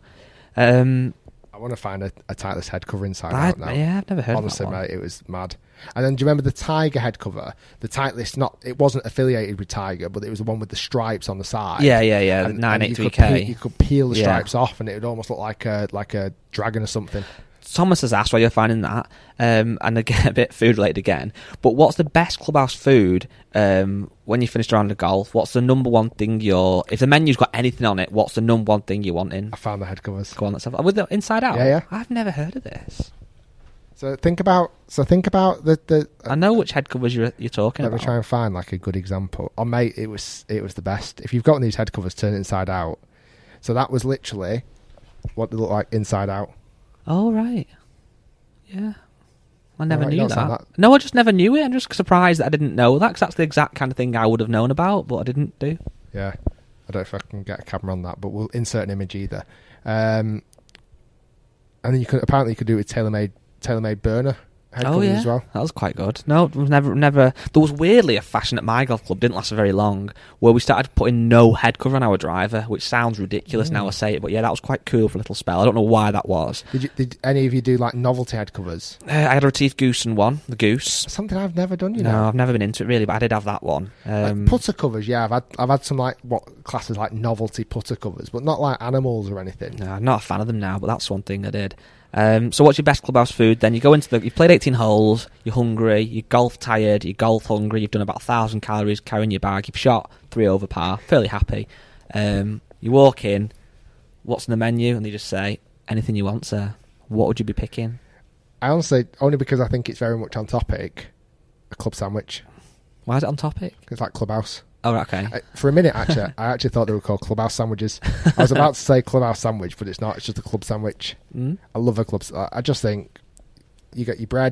Um, I want to find a, a Titleist head cover inside I, out now. Yeah, I've never heard Honestly, of that one. mate, it was mad. And then do you remember the Tiger head cover? The Titleist, not it wasn't affiliated with Tiger, but it was the one with the stripes on the side. Yeah, yeah, yeah. And, nine and eight three you, K. could peel, you could peel the yeah. stripes off, and it would almost look like a like a dragon or something. Thomas has asked why you're finding that, um, and again a bit food related again. But what's the best clubhouse food um, when you finished around the golf? What's the number one thing you're? If the menu's got anything on it, what's the number one thing you want in? I found the head covers. Go on, let's have with the inside out. Yeah, yeah. I've never heard of this. So think about. So think about the the. I know which head covers you're you're talking let about. Let me try and find like a good example. Oh mate, it was it was the best. If you've got these head covers, turn it inside out. So that was literally what they look like inside out. Oh right. Yeah, I never right, knew that. that. No, I just never knew it. I'm just surprised that I didn't know that, because that's the exact kind of thing I would have known about, but I didn't do. Yeah, I don't know if I can get a camera on that, but we'll insert an image either. Um, and then you could apparently you could do it with tailor-made tailor-made burner head oh covers yeah, as well. That was quite good. No, it was never, never. There was weirdly a fashion at my golf club, didn't last for very long, where we started putting no head cover on our driver, which sounds ridiculous mm. now I say it, but yeah, that was quite cool for a little spell. I don't know why that was. Did, you, did any of you do like novelty head covers? Uh, I had a Retief Goosen one, the Goose. Something I've never done. You no, know, I've never been into it really, but I did have that one. Um, like putter covers, yeah, I've had I've had some like what classes like novelty putter covers, but not like animals or anything. No, I'm not a fan of them now, but that's one thing I did. Um, so what's your best clubhouse food? Then you go into the, you've played eighteen holes, you're hungry, you're golf tired, you're golf hungry, you've done about a thousand calories carrying your bag, you've shot three over par, fairly happy. Um, you walk in, what's in the menu? And they just say, anything you want, sir. What would you be picking? I honestly, only because I think it's very much on topic, a club sandwich. Why is it on topic? It's like clubhouse. Oh, okay. I, for a minute, actually, I actually thought they were called clubhouse sandwiches. I was about to say clubhouse sandwich, but it's not. It's just a club sandwich. Mm. I love a club. I just think you get your bread,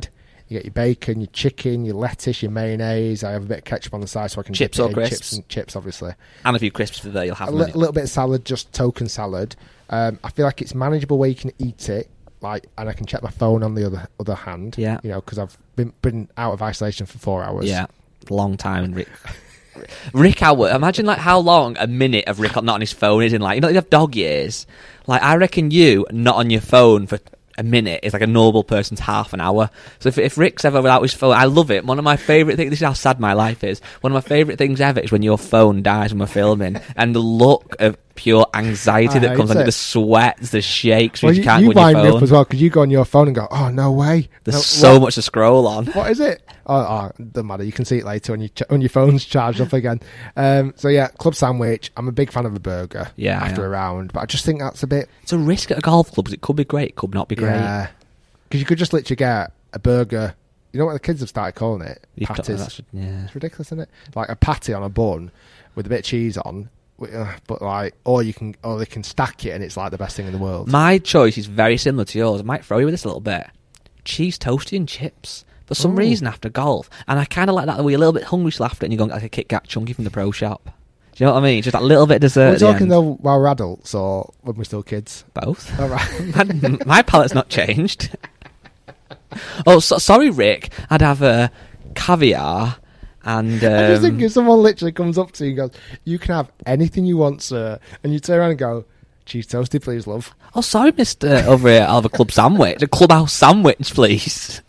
You get your bacon, your chicken, your lettuce, your mayonnaise. I have a bit of ketchup on the side so I can Chips dip or it in. crisps? Chips and chips, obviously. And a few crisps for there, you'll have A them. li- little bit of salad, just token salad. Um, I feel like it's manageable where you can eat it, like, and I can check my phone on the other other hand. Yeah. You know, because I've been been out of isolation for four hours. Yeah, long time. And Rick, Rick Howard. Imagine like how long a minute of Rick not on his phone is in. Like, you know, you have dog years. Like, I reckon you not on your phone for a minute is like a normal person's half an hour. So if, if Rick's ever without his phone, I love it. One of my favourite things, this is how sad my life is, one of my favourite things ever is when your phone dies when we're filming, and the look of pure anxiety I that comes hate on it. it, the sweats, the shakes, Well, you, you, can't you go on wind your me up phone. as well because you go on your phone and go, oh, no way. There's No, so what? much to scroll on. What is it? Oh, oh, doesn't matter. You can see it later when, you ch- when your phone's charged up again. Um, so, yeah, club sandwich. I'm a big fan of a burger Yeah, after yeah. a round, but I just think that's a bit... It's a risk at a golf club, 'cause it could be great, it could not be great. Yeah. Because you could just literally get a burger. You know what the kids have started calling it? You've got- Patties. that's- yeah. It's ridiculous, isn't it? Like a patty on a bun with a bit of cheese on. wi- uh, But like, or you can, or they can stack it, and it's like the best thing in the world. My choice is very similar to yours. I might throw you with this a little bit. Cheese toasty and chips. For some Ooh. reason after golf. And I kind of like that where you're a little bit hungry still after it and you're going like a Kit Kat chunky from the pro shop. Do you know what I mean? Just that little bit of dessert Are we at the talking end. though while we're adults or when we're still kids? Both. All right. my, my palate's not changed. Oh, so, sorry, Rick. I'd have a caviar and... Um, I just think if someone literally comes up to you and goes, "You can have anything you want, sir," and you turn around and go, "Cheese toasty, please, love." oh, sorry, mister over here. I'll have a club sandwich. A clubhouse sandwich, please.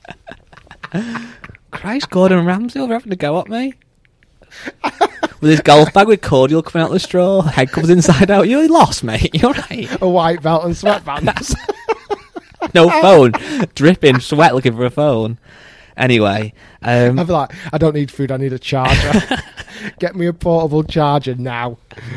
Christ, Gordon Ramsay over having to go at me. With his golf bag with cordial coming out the straw, head comes inside out. You lost, mate. You're right. A white belt and sweatbands. No phone, dripping sweat, looking for a phone. Anyway, um, I'd be like, "I don't need food. I need a charger. Get me a portable charger now."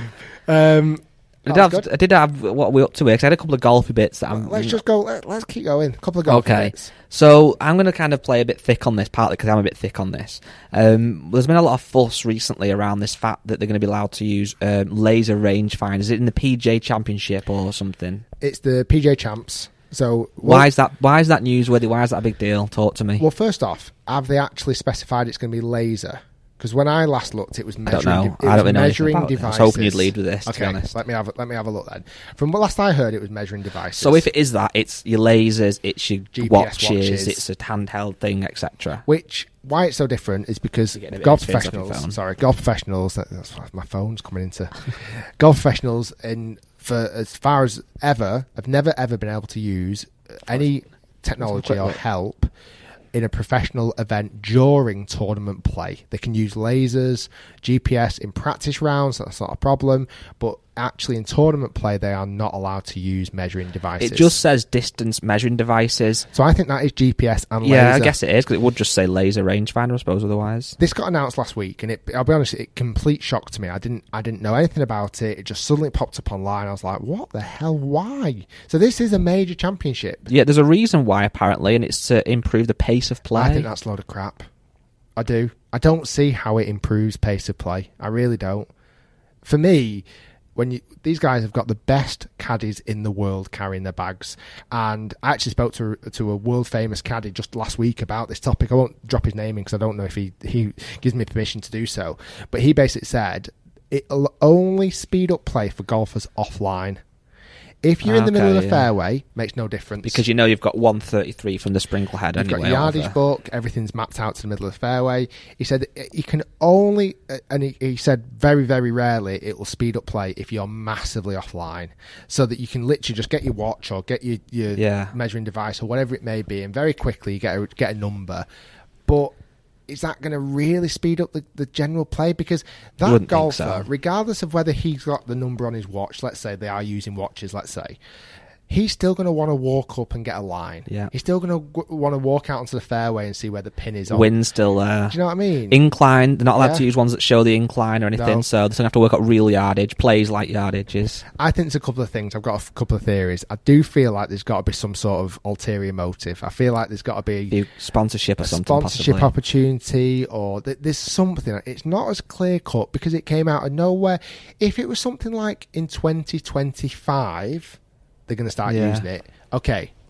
Um, I, did that's have, good. I did have what we're up to here 'cause I had a couple of golfy bits that I'm. Let's just go. Let, let's keep going. A couple of golf Okay, bits. so I'm going to kind of play a bit thick on this, partly because I'm a bit thick on this. Um, there's been a lot of fuss recently around this fact that they're going to be allowed to use um, laser rangefinders. Is it in the P G A Championship or something? It's the P G A Champs. So Why is that? Why is that newsworthy? Why is that a big deal? Talk to me. Well, first off, have they actually specified it's going to be laser? Because when I last looked, it was I measuring. don't know. de- it I was don't really know anything measuring about it. I was devices. hoping you'd lead with this, to Okay, be honest. let me have a, let me have a look then. From what last I heard, it was measuring devices. So if it is that, it's your lasers, it's your G P S watches, watches. it's a handheld thing, et cetera. Which why it's so different is because You're getting a bit golf of experience off your professionals. phone. Sorry, golf professionals. that- That's why my phone's coming into. Golf professionals, in for as far as ever, have never ever been able to use any technology quick or look. help in a professional event during tournament play. They can use lasers, G P S in practice rounds, that's not a problem, but actually in tournament play they are not allowed to use measuring devices. It just says distance measuring devices. So I think that is G P S and laser. Yeah, I guess it is, because it would just say laser rangefinder, I suppose, otherwise. This got announced last week, and it, I'll be honest, it complete shock to me. I didn't, I didn't know anything about it. It just suddenly popped up online. I was like, "What the hell? Why?" So this is a major championship. Yeah, there's a reason why, apparently, and it's to improve the pace of play. I think that's a load of crap. I do. I don't see how it improves pace of play. I really don't. For me, when you these guys have got the best caddies in the world carrying their bags, and I actually spoke to to a world famous caddy just last week about this topic. I won't drop his name in because I don't know if he he gives me permission to do so. But he basically said it'll only speed up play for golfers offline. If you're in the middle of the Okay, yeah. fairway, makes no difference Because you know you've got one thirty-three from the sprinkle head You've anyway. got your yardage over. book, everything's mapped out to the middle of the fairway. He said you can only, and he, he said very, very rarely it will speed up play if you're massively offline, so that you can literally just get your watch or get your, your Yeah. measuring device or whatever it may be, and very quickly you get a, get a number. But is that going to really speed up the, the general play? Because that Wouldn't think golfer, so. regardless of whether he's got the number on his watch, let's say they are using watches, let's say, he's still going to want to walk up and get a line. Yeah. He's still going to w- want to walk out onto the fairway and see where the pin is on. Wind's still there. Do you know what I mean? Incline, they're not allowed Yeah. to use ones that show the incline or anything, No. so they're going to have to work out real yardage. Plays like yardages. I think there's a couple of things. I've got a f- couple of theories. I do feel like there's got to be some sort of ulterior motive. I feel like there's got to be The sponsorship or a something, sponsorship possibly. opportunity, or th- there's something. It's not as clear cut because it came out of nowhere. If it was something like in twenty twenty-five, they're going to start Yeah. using it. Okay,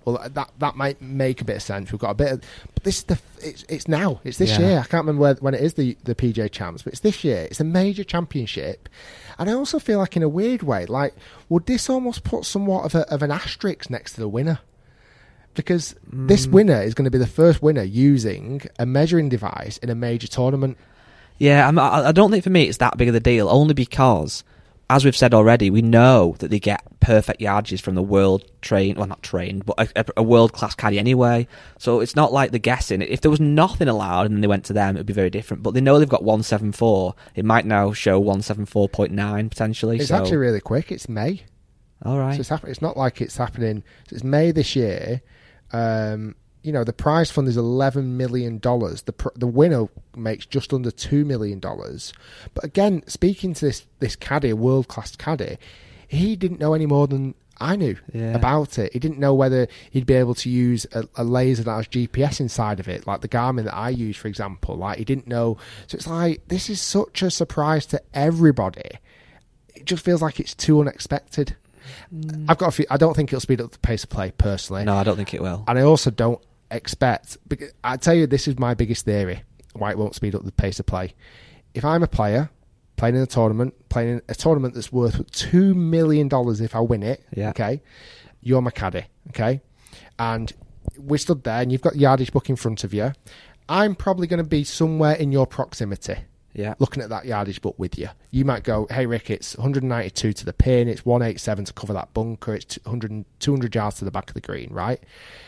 well, that that might make a bit of sense. We've got a bit of, but this is the it's it's now. It's this Yeah. year. I can't remember where, when it is the the P G A Champs, but it's this year. It's a major championship, and I also feel like in a weird way, like would this almost put somewhat of a, of an asterisk next to the winner? Because mm. this winner is going to be the first winner using a measuring device in a major tournament. Yeah, I'm, I don't think for me it's that big of a deal, only because, as we've said already, we know that they get perfect yardages from the world trained, well not trained, but a, a world-class caddy anyway. So it's not like they're guessing. If there was nothing allowed and then they went to them, it would be very different. But they know they've got one seventy-four. It might now show one seventy-four point nine potentially. It's so. actually really quick. It's May. All right. So it's, happen- it's not like it's happening. So it's May this year. Um, you know, the prize fund is eleven million dollars. The pr- the winner makes just under two million dollars. But again, speaking to this, this caddy, a world-class caddy, he didn't know any more than I knew yeah. about it. He didn't know whether he'd be able to use a, a laser that has G P S inside of it, like the Garmin that I use, for example. Like, he didn't know. So it's like, this is such a surprise to everybody. It just feels like it's too unexpected. Mm. I've got a few, I don't think it'll speed up the pace of play, personally. No, I don't think it will. And I also don't expect, because I tell you, this is my biggest theory why it won't speed up the pace of play. If I'm a player playing in a tournament, playing in a tournament that's worth two million dollars if I win it, yeah. okay, you're my caddy, okay, and we're stood there and you've got the yardage book in front of you, I'm probably going to be somewhere in your proximity. Yeah. Looking at that yardage book with you. You might go, hey Rick, it's one ninety-two to the pin, it's one eighty-seven to cover that bunker, it's two hundred, two hundred yards to the back of the green, right?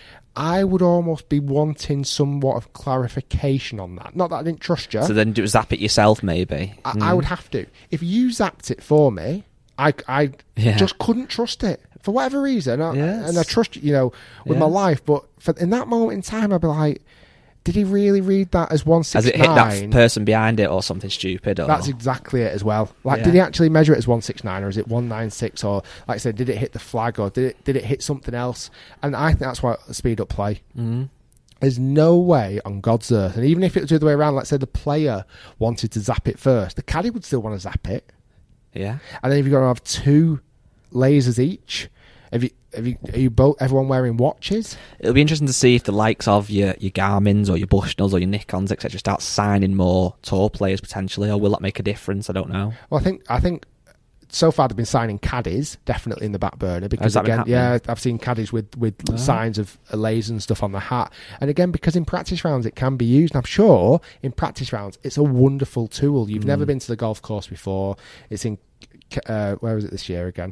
I would almost be wanting somewhat of clarification on that. Not that I didn't trust you. So then do zap it yourself, maybe? I, mm. I would have to. If you zapped it for me, I, I yeah. just couldn't trust it. For whatever reason. I, yes. And I trust, you know, with yes. my life. But for, in that moment in time, I'd be like, did he really read that as one sixty-nine? Has it hit that person behind it or something stupid? Or? That's exactly it as well. Like, yeah. did he actually measure it as one sixty-nine or is it one ninety-six? Or, like I said, did it hit the flag or did it did it hit something else? And I think that's why speed up play. Mm. There's no way on God's earth, and even if it was the other way around, let's say the player wanted to zap it first, the caddy would still want to zap it. Yeah. And then if you've got to have two lasers each, have you, have you, are you both, everyone wearing watches? It'll be interesting to see if the likes of your, your Garmins or your Bushnells or your Nikons, et cetera, start signing more tour players potentially, or will that make a difference? I don't know. Well, I think I think so far they've been signing caddies, definitely in the back burner, because that been again, happening? yeah, I've seen caddies with with Oh. signs of a laser and stuff on the hat, and again, because in practice rounds it can be used. And I'm sure in practice rounds it's a wonderful tool. You've Mm. never been to the golf course before. It's in uh, where was it this year again?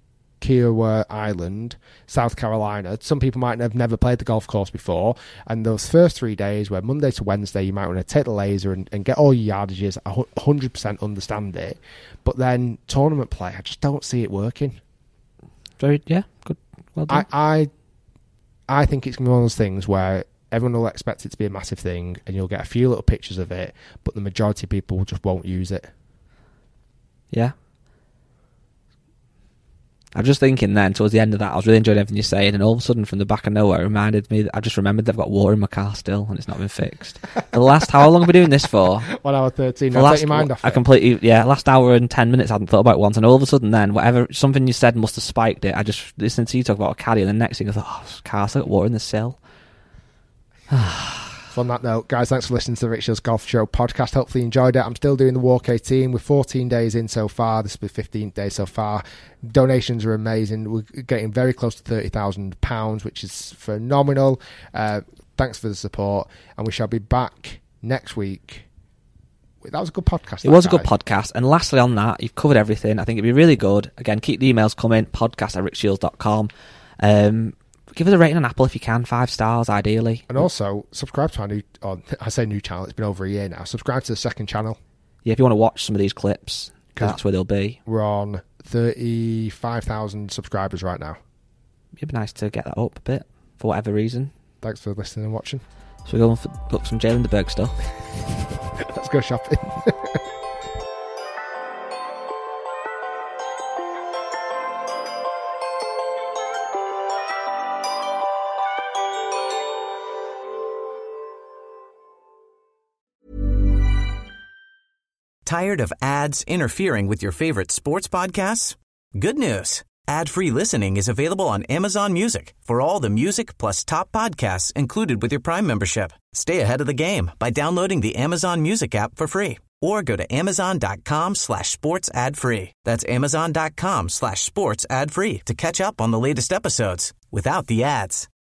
Kiowa Island, South Carolina. Some people might have never played the golf course before, and those first three days, where Monday to Wednesday, you might want to take the laser and, and get all your yardages, one hundred percent understand it, but then tournament play, I just don't see it working. Very, yeah, good. Well done. I, I, I think it's going to be one of those things where everyone will expect it to be a massive thing, and you'll get a few little pictures of it, but the majority of people just won't use it. Yeah. I was just thinking then, towards the end of that, I was really enjoying everything you're saying, and all of a sudden, from the back of nowhere, it reminded me that I just remembered they've got water in my car still, and it's not been fixed. The last, how long have we been doing this for? One hour thirteen. For I'll last, take your mind off I it. completely, yeah, last hour and ten minutes I hadn't thought about it once, and all of a sudden then, whatever, something you said must have spiked it. I just listened to you talk about a caddy, and the next thing I thought, oh, car, still got water in the sill. On that note, guys, thanks for listening to the Rick Shields Golf Show podcast. Hopefully you enjoyed it. I'm still doing the Walk eighteen. We're fourteen days in so far. This will be fifteenth day so far. Donations are amazing. We're getting very close to thirty thousand pounds, which is phenomenal. Uh, thanks for the support. And we shall be back next week. That was a good podcast. It was a good podcast. And lastly on that, you've covered everything. I think it'd be really good. Again, keep the emails coming. Podcast at rick shields dot com. Um... Give us a rating on Apple if you can, five stars ideally. And also, subscribe to our new, or I say new channel, it's been over a year now. Subscribe to the second channel. Yeah, if you want to watch some of these clips, that's where they'll be. We're on thirty-five thousand subscribers right now. It'd be nice to get that up a bit, for whatever reason. Thanks for listening and watching. So we're going to look some Jalen de Berg stuff. Let's go shopping. Tired of ads interfering with your favorite sports podcasts? Good news. Ad-free listening is available on Amazon Music for all the music plus top podcasts included with your Prime membership. Stay ahead of the game by downloading the Amazon Music app for free or go to amazon.com slash sports ad free. That's amazon.com slash sports ad free to catch up on the latest episodes without the ads.